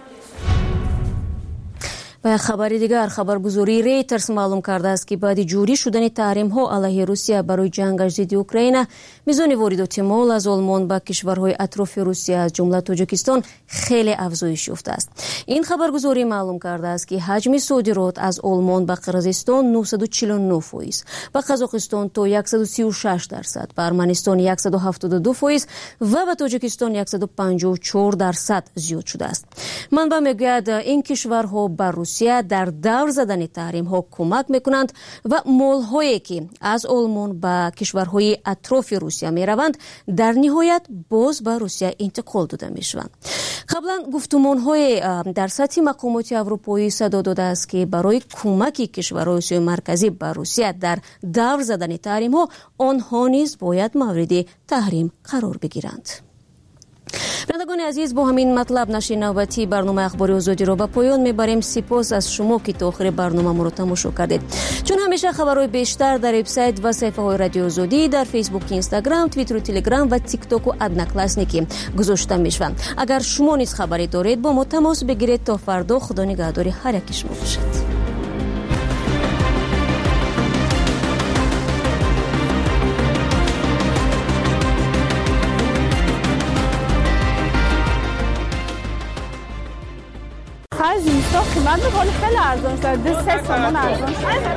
A: و خبر دیگر، خبرگزاری ریترز معلوم کرده است که بعد جوری شدن تحریم‌ها علیه روسیه برای جنگش ضد اوکراین، میزان واردات مال از آلمان به کشورهای اطراف روسیه از جمله تاجیکستان خیلی افزایش یافته است. این خبرگزاری معلوم کرده است که حجم صادرات از آلمان به قرقیزستان 949%، به قزاقستان تا 136%، به ارمنستان 172% و به تاجیکستان 154% زیاد شده است. منبع میگوید این کشورها بر روسیه در دور زدن تحریم ها کمک میکنند و مال هایی که از آلمان به کشورهای اطراف روسیه می روند در نهایت باز به روسیه انتقال داده می شوند. قبلا گفتمان های در سطح مقامات اروپایی صدا داده است که برای کمک کشورهای آسیای مرکزی به روسیه در دور زدن تحریم ها آنها نیز باید مورد تحریم قرار بگیرند. بینندگان عزیز، با همین مطلب نشر نوبتی برنامه اخباری آزادی را به پایان میبریم. سپاس از شما که تا آخر برنامه ما را تماشا کردید. چون همیشه خبرهای بیشتر در وبسایت و صفحه های رادیو آزادی در فیسبوک، اینستاگرام، توییتر و تلگرام و تیک تاک و ادنکلاسنیکی گذاشته میشوند. اگر شما نیز خبری دارید با ما تماس بگیرید. تا فردا خدا نگهدار هر یک شما باشد.
E: از اینستا قیمت میکنه خیلی ارزان شده. 3 سامان ارزان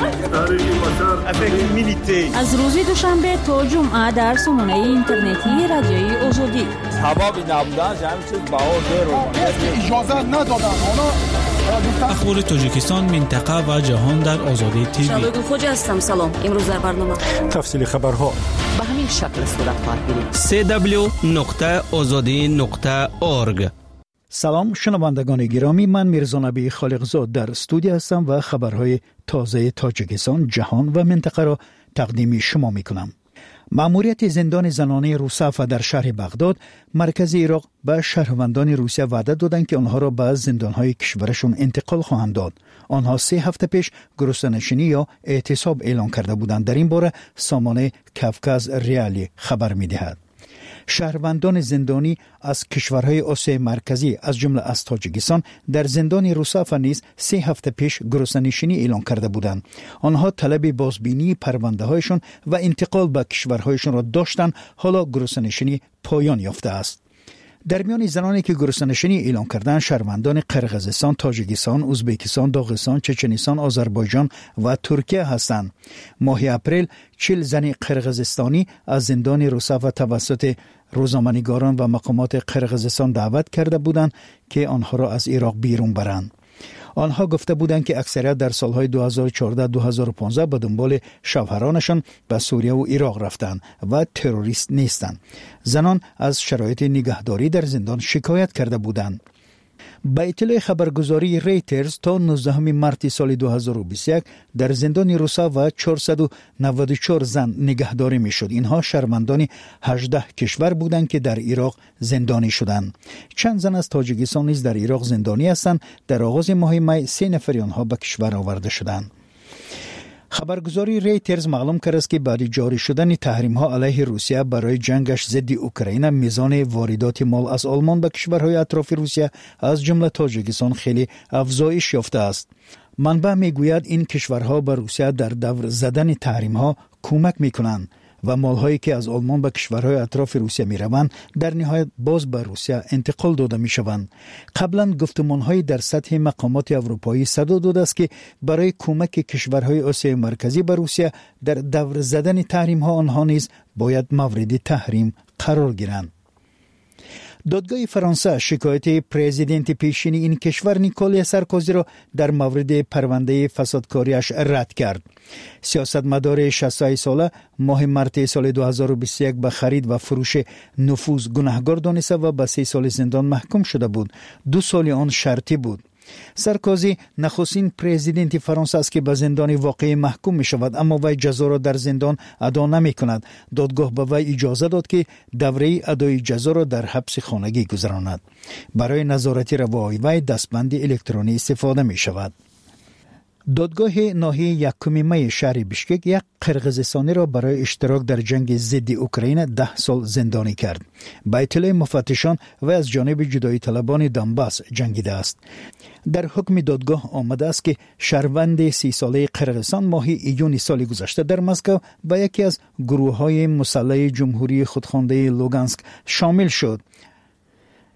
E: شده.
V: از روز دوشنبه تا جمعه در سامانه اینترنتی رادیوی آزادی.
I: حبابی نبودن همین چیز بهار
J: اجازه ندادن.
K: اخبار تاجیکستان، منطقه و جهان در آزادی تیوی.
A: شبگون خوش هستم. سلام. امروز در برنامه
K: تفصیل خبرها
V: به همین شکل صورت خواهد گرفت.
G: www.azadi.org. سلام شنوندگان گرامی، من میرزا نبی خالقزاد در استودیو هستم و خبرهای تازه تاجیکستان، جهان و منطقه را تقدیم شما میکنم. مأموریت زندان زنانه روسافا در شهر بغداد، مرکز عراق، به شهروندان روسیه وعده دادند که آنها را به زندانهای کشورشون انتقال خواهند داد. آنها 3 هفته پیش گروسنشینی یا اعتصاب اعلان کرده بودند. در این باره سامانه کافکاز ریالی خبر میدهد. شهروندان زندانی از کشورهای آسیای مرکزی از جمله از تاجیکستان در زندان روسافا نیز 3 هفته پیش گروسنشینی اعلان کرده بودند. آنها طلب بازبینی پرونده هایشان و انتقال به کشورهایشان را داشتند. حالا گروسنشینی پایان یافته است. در میان زنانی که گروسنشینی اعلان کردند شهروندان قرقیزستان، تاجیکستان، ازبکستان، داغستان، چچنستان، آذربایجان و ترکیه هستند. ماه اپریل 40 زن قرقیزستانی از زندان روسافا توسط روزنامه‌نگاران و مقامات قرقیزستان دعوت کرده بودند که آنها را از عراق بیرون برند. آنها گفته بودند که اکثریت در سالهای 2014-2015 به دنبال شوهرانشان به سوریه و عراق رفتند و تروریست نیستند. زنان از شرایط نگهداری در زندان شکایت کرده بودند. به اطلاع خبرگزاری ریترز تا 19 مارس سال 2021 در زندان روسافا 494 زن نگهداری میشد. اینها شهروندان 18 کشور بودند که در عراق زندانی شدند. چند زن از تاجیکستان نیز در عراق زندانی هستند. در آغاز ماه می 3 نفر آنها به کشور آورده شدند. خبرگزاری ریترز معلوم کرد است که بعد جاری شدن تحریم‌ها علیه روسیه برای جنگش ضد اوکراین، میزان واردات مال از آلمان به کشورهای اطراف روسیه از جمله تاجیکستان خیلی افزایش یافته است. منبع میگوید این کشورها به روسیه در دور زدن تحریم‌ها کمک می‌کنند و مال‌هایی که از آلمان به کشورهای اطراف روسیه می‌روند در نهایت باز به روسیه انتقال داده می‌شوند. قبلا گفتمان‌های در سطح مقامات اروپایی صدا داده است که برای کمک کشورهای آسیای مرکزی به روسیه در دور زدن تحریم‌ها آنها نیز باید مورد تحریم قرار گیرند. دادگاه فرانسه شکایت پرزیدنت پیشین این کشور نیکولای سارکوزی را در مورد پرونده فسادکاریش رد کرد. سیاستمدار 68 ساله ماه مارس سال 2021 به خرید و فروش نفوذ گناهکار دانسته و به 3 سال زندان محکوم شده بود. 2 سال آن شرطی بود. سارکوزی نخستین پرزیدنت فرانسه است که به زندان واقعی محکوم می شود، اما وی جزا را در زندان ادا نمی کند. دادگاه به وی اجازه داد که دوره ادای جزا را در حبس خانگی گذراند. برای نظارت روایی وی دستبند الکترونی استفاده می شود. دادگاه ناحیه 1 می شهر بیشکک یک قرقیزستانی را برای اشتراک در جنگ ضد اوکراین 10 سال زندانی کرد. با اطلاع مفتشان و از جانب جدایی طلبان دونباس جنگیده است. در حکم دادگاه آمده است که شهروند 30 ساله قرقیزستان ماه ایون سال گذشته در مسکو به یکی از گروه‌های مسلح جمهوری خودخوانده لوگانسک شامل شد.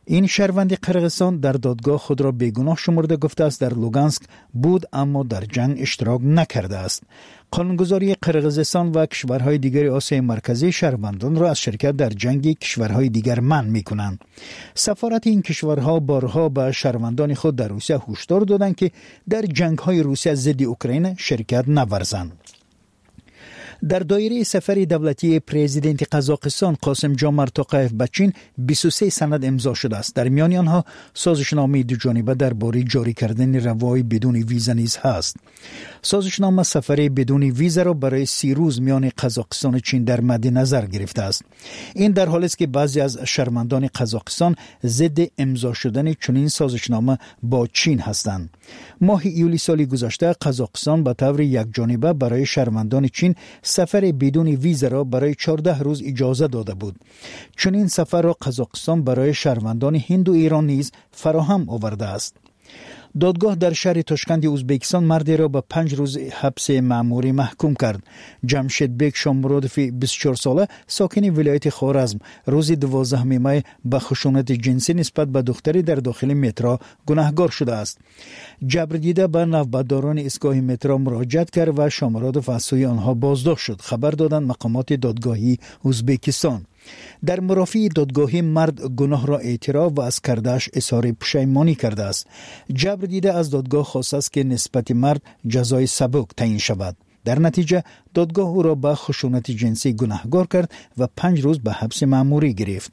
G: این شهروند قرقیزستان در دادگاه خود را بیگناه شمرده گفته است در لوگانسک بود اما در جنگ اشتراک نکرده است. قانونگذاری قرقیزستان و کشورهای دیگر آسیای مرکزی شهروندان را از شرکت در جنگ کشورهای دیگر منع می‌کنند. سفارت این کشورها بارها به شهروندان خود در روسیه هشدار دادند که در جنگ‌های روسیه ضد اوکراین شرکت نورزند. در دایره سفر دولتی پرزیدنت قزاقستان قاسم جامرت توقیف به چین 23 سند امضا شده است. در میان آنها سازشنامه دوجانبه درباره جاری کردن روای بدون ویزا نیز هست. سازشنامه سفر بدون ویزا را برای 30 روز میان قزاقستان و چین در مد نظر گرفته است. این در حالی است که بعضی از شهروندان قزاقستان ضد امضا شدن چنین سازشنامه با چین هستند. ماه ایولی سال گذشته قزاقستان به طور یکجانبه برای شهروندان چین سفر بدون ویزا را برای 14 روز اجازه داده بود. چنین سفر را قزاقستان برای شهروندان هند و ایران نیز فراهم آورده است. دادگاه در شهر تاشکند ازبکستان مردی را به 5 روز حبس مأموری محکوم کرد. جمشید شامرودوف 24 ساله ساکن ولایت خوارزم روز 12 می به خشونت جنسی نسبت به دختری در داخل مترو گناهکار شده است. جبر دیده به نوبتداران ایستگاه مترو مراجعت کرد و شامرودوف از سوی آنها بازداشت شد. خبر دادند مقامات دادگاهی ازبکستان. در مرافعه دادگاهی مرد گناه را اعتراف و از کرده‌اش اظهار پشیمانی کرده است. جبر دیده از دادگاه خواسته است که نسبت مرد جزای سبک تعیین شود. در نتیجه دادگاه او را به خشونت جنسی گناهکار کرد و 5 روز به حبس مأموری گرفت.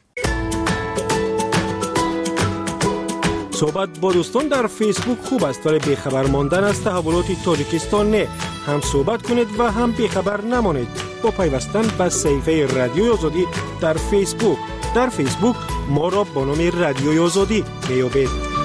F: صحبت با دوستان در فیسبوک خوب است ولی بیخبر ماندن از تحولات تاجیکستان نه. هم صحبت کنید و هم بیخبر نمانید با پیوستن به صفحه رادیوی آزادی در فیسبوک. در فیسبوک ما را با نام رادیوی آزادی میابید.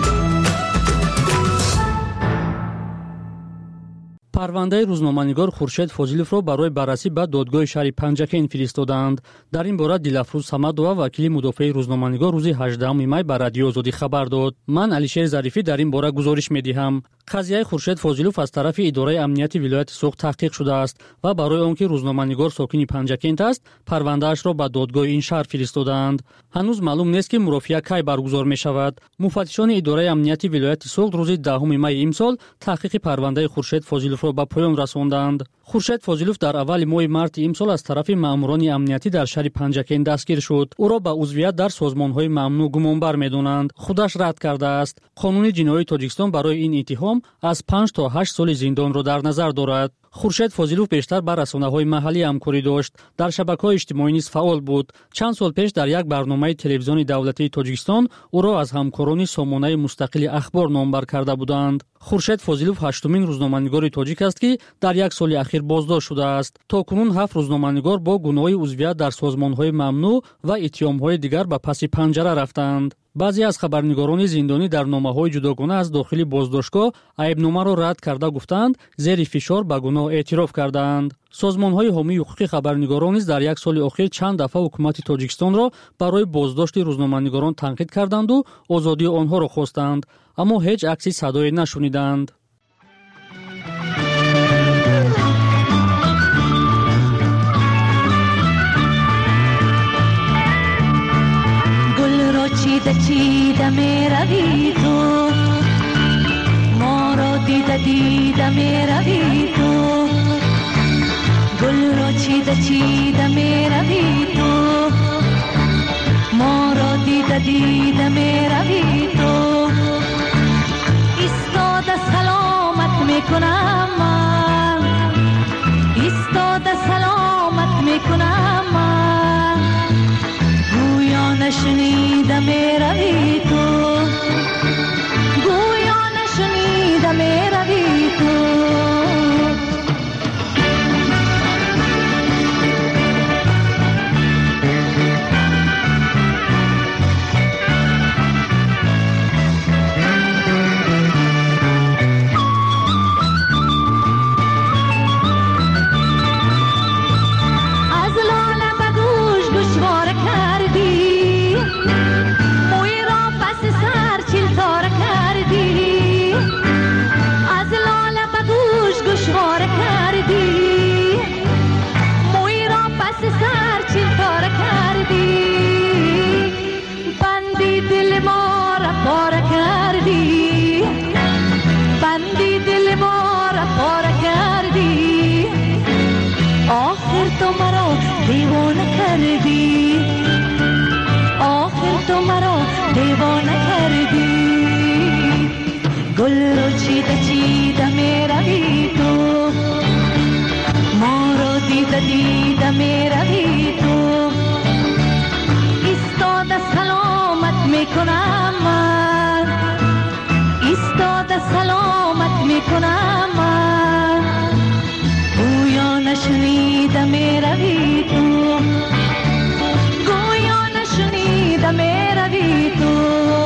Z: پرونده روزنامه‌نگار خورشید فاضلوف را برای بررسی به دادگاه شهر پنجکین فرستادند. در این باره دلافروز صمدова وکیل مدافع روزنامه‌نگار روز 18 می به رادیو آزادی خبر داد. من علیشیر ظریفی در این باره گزارش می‌دهم. قضیه خورشید فاضلوف از طرف اداره امنیت ولایت سوق تحقیق شده است و برای آنکه روزنامه‌نگار ساکن پنجکین است، پرونده‌اش را به دادگاه این شهر فرستادند. هنوز معلوم نیست که مرافعه کی برگزار می‌شود. مفتشان اداره امنیت ولایت سوق روز 10 می امسال تحقیق پرونده خورشید فاضلوف را به پایان رساندند. خورشید فاضلوف در اول ماه مارت امسال از طرف ماموران امنیتی در شهر پنجکین دستگیر شد. او را به عضویت در سازمان‌های ممنوع گمانبر می‌دانند. خودش رد کرده است. قانون جنایی تاجیکستان برای این اتهام از 5 تا 8 سال زندان را در نظر دارد. خورشید فاضلوف بیشتر بر رسانه‌های محلی همکاری داشت. در شبکه‌های اجتماعی نیز فعال بود. چند سال پیش در یک برنامه تلویزیونی دولتی تاجیکستان او را از همکاران سامانه مستقل اخبار نامبر کرده بودند. خورشید فاضلوف هشتمین روزنامه‌نگار تاجیک است که در یک سال اخیر بازداشت شده است. تاکنون 7 روزنامه‌نگار با گناه عضویت در سازمان‌های ممنوع و اتهام‌های دیگر به پس پنجره رفتند. بعضی از خبرنگاران زندانی در نامه‌های جداگانه از داخل بازداشتگاه عیبنامه را رد کرده گفتند زیر فشار به گناه اعتراف کردند. سازمان‌های حامی حقوق خبرنگاران نیز در یک سال اخیر چند دفعه حکومت تاجیکستان را برای بازداشت روزنامه‌نگاران تنقید کردند و آزادی آنها را خواستند، اما هیچ عکسی صدایی نشنیدند.
L: چیده می روی تو ما را دیده می روی تو گل را چیده می روی تو ما را دیده می روی تو ایستاده سلامت می کنم من ایستاده سلامت می کنم من گویا نشنیده می روی تو گویا نشنیده می روی تو از لاله به گوش گوشواره کردی موی را گل رو چیده چیده میروی تو ما رو دیده دیده میروی تو ایستاده سلامت میکنم من ایستاده سلامت میکنم من گویا نشنیده میروی تو گویا نشنیده میروی تو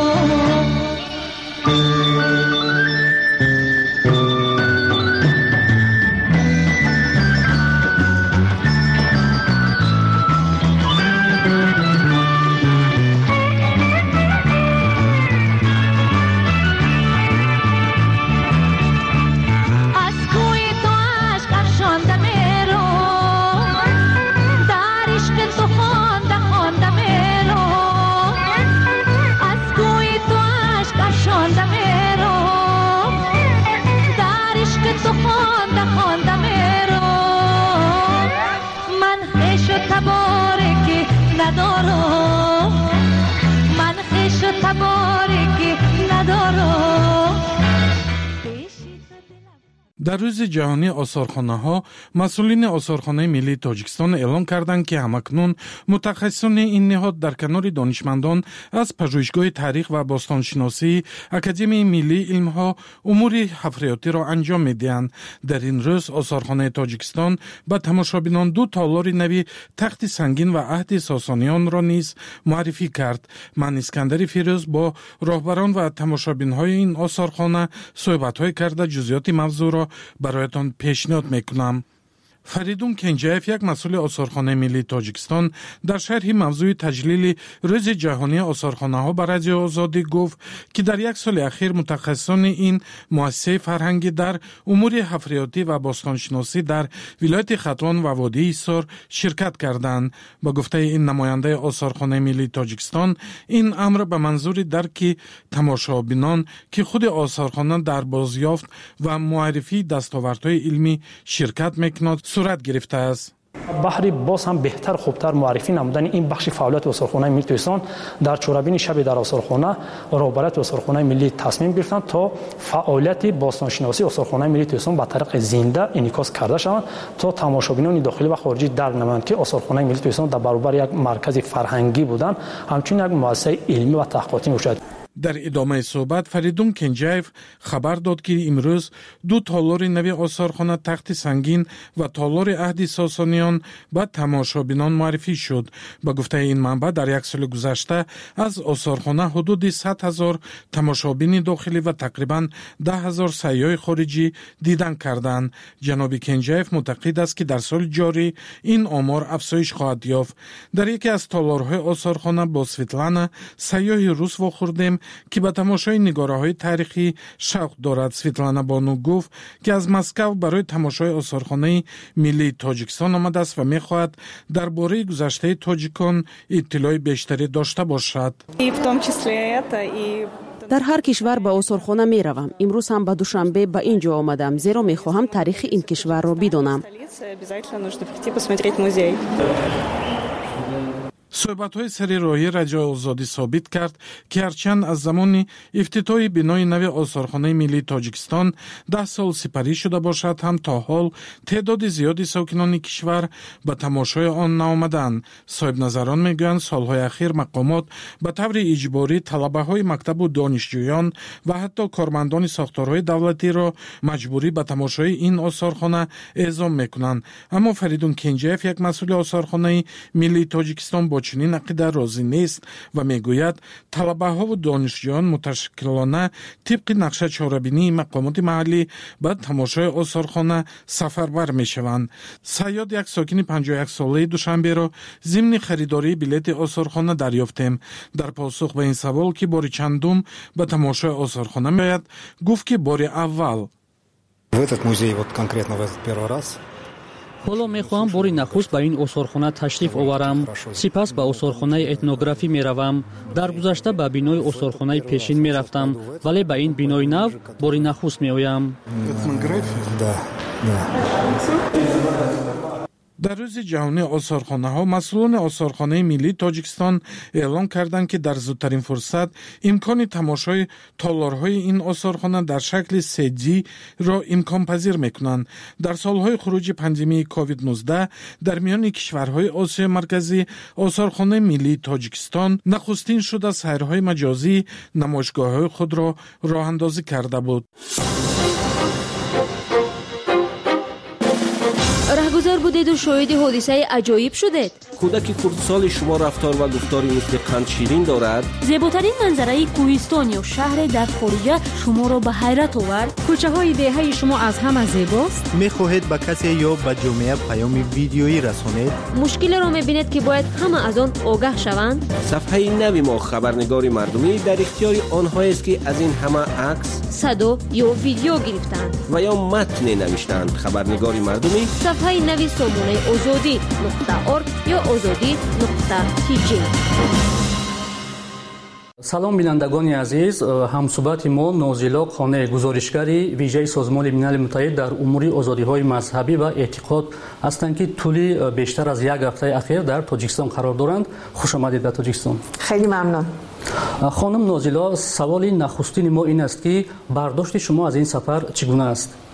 L: من خیش و تبارکی ندارم.
Q: در روز جهانی آثارخانه‌ها مسئولین آثارخانه ملی تاجیکستان اعلام کردند که همکنون متخصصان این نهاد در کنار دانشمندان از پژوهشگاه تاریخ و باستانشناسی اکادمی ملی علم‌ها امور حفریاتی را انجام می‌دهند. در این روز آثارخانه تاجیکستان به تماشابینان 2 تالار نوی تخت سنگین و عهد ساسانیان را نیز معرفی کرد. من اسکندر فیروز با راهبران و تماشابین‌های این آثارخانه صحبت‌های کرده جزئیات موضوع را برایتان پیشنهاد میکنم. فریدون کنجایف یک مسئول آثارخانه ملی تاجیکستان در شرح موضوع تجلیل روز جهانی آثارخانه ها بر رادیو آزادی گفت که در یک سال اخیر متخصصان این مؤسسه فرهنگی در امور حفریاتی و باستانشناسی در ولایت ختلان و وادی ایسار شرکت کردند. با گفته این نماینده آثارخانه ملی تاجیکستان این امر به منظور درک تماشابینان که خود آثارخانه در بازیافت و معرفی دستاوردهای علمی شرکت میکند صورت گرفته است.
U: بحری باز هم بهتر خوبتر معرفی نمودن این بخش فعالیت آثارخانه ملی تاجیکستان در چورابین شب در آثارخانه رهبرت آثارخانه ملی تصمیم گرفتن تا فعالیت باستانشناسی آثارخانه ملی تاجیکستان به طریق زنده انعکاس کرده شوند تا تماشابینان داخلی و خارجی درک نمایند که آثارخانه ملی تاجیکستان در برابر یک مرکز فرهنگی بودن همچنین یک مؤسسه علمی و تحقیقاتی میشد.
Q: در ادامه صحبت فریدون کنجایف خبر داد که امروز 2 تالار نوی آثارخانه تخت سنگین و تالار عهد ساسانیان به تماشابینان معرفی شد. با گفته این منبع در یک سال گذشته از آثارخانه حدود 100,000 تماشابین داخلی و تقریبا 10,000 سیاح خارجی دیدن کردند. جناب کنجایف معتقد است که در سال جاری این آمار افزایش خواهد یافت. در یکی از تالارهای آثارخانه با سویتلانا سیاح روس واخوردیم که به تماشای نگاره‌های تاریخی شوق دارد. سویتلانا بانو گفت که از مسکو برای تماشای آثارخانه ملی تاجیکستان آمده است و می‌خواهد درباره گذشته تاجیکان اطلاع بیشتری داشته باشد.
V: در هر کشور به آثارخانه می روم. امروز هم به دوشنبه به اینجا آمدم زیرا می خواهم تاریخ این کشور را بدانم.
Q: صحبت‌های سری راهی رادیو آزادی ثابت کرد که هرچند از زمان افتتاح بنای نو آثارخانه ملی تاجیکستان 10 سال سپری شده باشد هم تا حال تعداد زیادی ساکنان کشور به تماشای آن نآمدند. صاحب نظران میگویند سالهای اخیر مقامات به طور اجباری طلبه‌های مکتب و دانشجویان و حتی کارمندان ساختارهای دولتی را مجبوری به تماشای این آثارخانه اعزام میکنند. اما فریدون کنجایف یک مسئول آثارخانه ملی تاجیکستان با چنین عقیده راضی نیست و میگوید طلبه ها و دانشجویان متشکلانه طبق نقشه چهاربینی مقامات محلی به تماشای آثارخانه سفربر میشوند. صیاد یک ساکن 51 ساله دوشنبه را ضمن خریداری بلیت آثارخانه دریافتیم. در پاسخ به این سوال که بار چندم به تماشای آثارخانه میآید گفت که بار اول.
Z: حالا میخواهم باری نخست به این آثارخانه تشریف آورم، سپس به آثارخانه اتنوگرافی میروم. در گذشته به بینای آثارخانه پیشین میرفتم ولی به این بینای نو باری نخست میآیم.
Q: در روز جهانی آثارخانه‌ها مسئولان آثارخانه ملی تاجیکستان اعلام کردند که در زودترین فرصت امکان تماشای تالارهای این آثارخانه در شکل 3D را امکان پذیر می‌کنند. در سالهای خروج پاندمی کووید 19 در میان کشورهای آسیای مرکزی آثارخانه ملی تاجیکستان نخستین شده سیرهای مجازی نمایشگاه‌های خود را راه اندازی کرده بود.
A: رهگذر بودید و شاهد حادثه عجایب شدید.
H: کودک خردسال شما رفتار و گفتاری مثل قند شیرین دارد.
E: زیباترین منظره کوهستان یا شهر در خارج شما را به حیرت آورد. کوچه های دهه شما از همه زیباست.
C: میخواهید به کسی یا به جامعه پیام ویدیویی رسانید؟
A: مشکل را میبینید که باید همه از آن آگاه شوند.
H: صفحه نوی ما خبرنگاری مردمی در اختیار آنهایی است که از این همه عکس،
A: صدا یا ویدیو گرفتند
H: و یا متن نوشتند. خبرنگاری مردمی
A: صفحه نوی سامانه azadi.org یا azadi.tg.
V: салом бинандагони азиз, ҳамсӯҳбати мо Нозила Қонеъ, гузоришгари вижаи Созмони Милали Муттаҳид дар умури озодиҳои мазҳабӣ ва эътиқод ҳастанд, ки тӯли бештар аз як ҳафтаи ахир дар Тоҷикистон қарор доранд. Хушомадед ба Тоҷикистон.
P: خیلی ممنون.
V: خانم نازیلا، سوالی نخستین ما این است که برداشت شما از این سفر چگونه است؟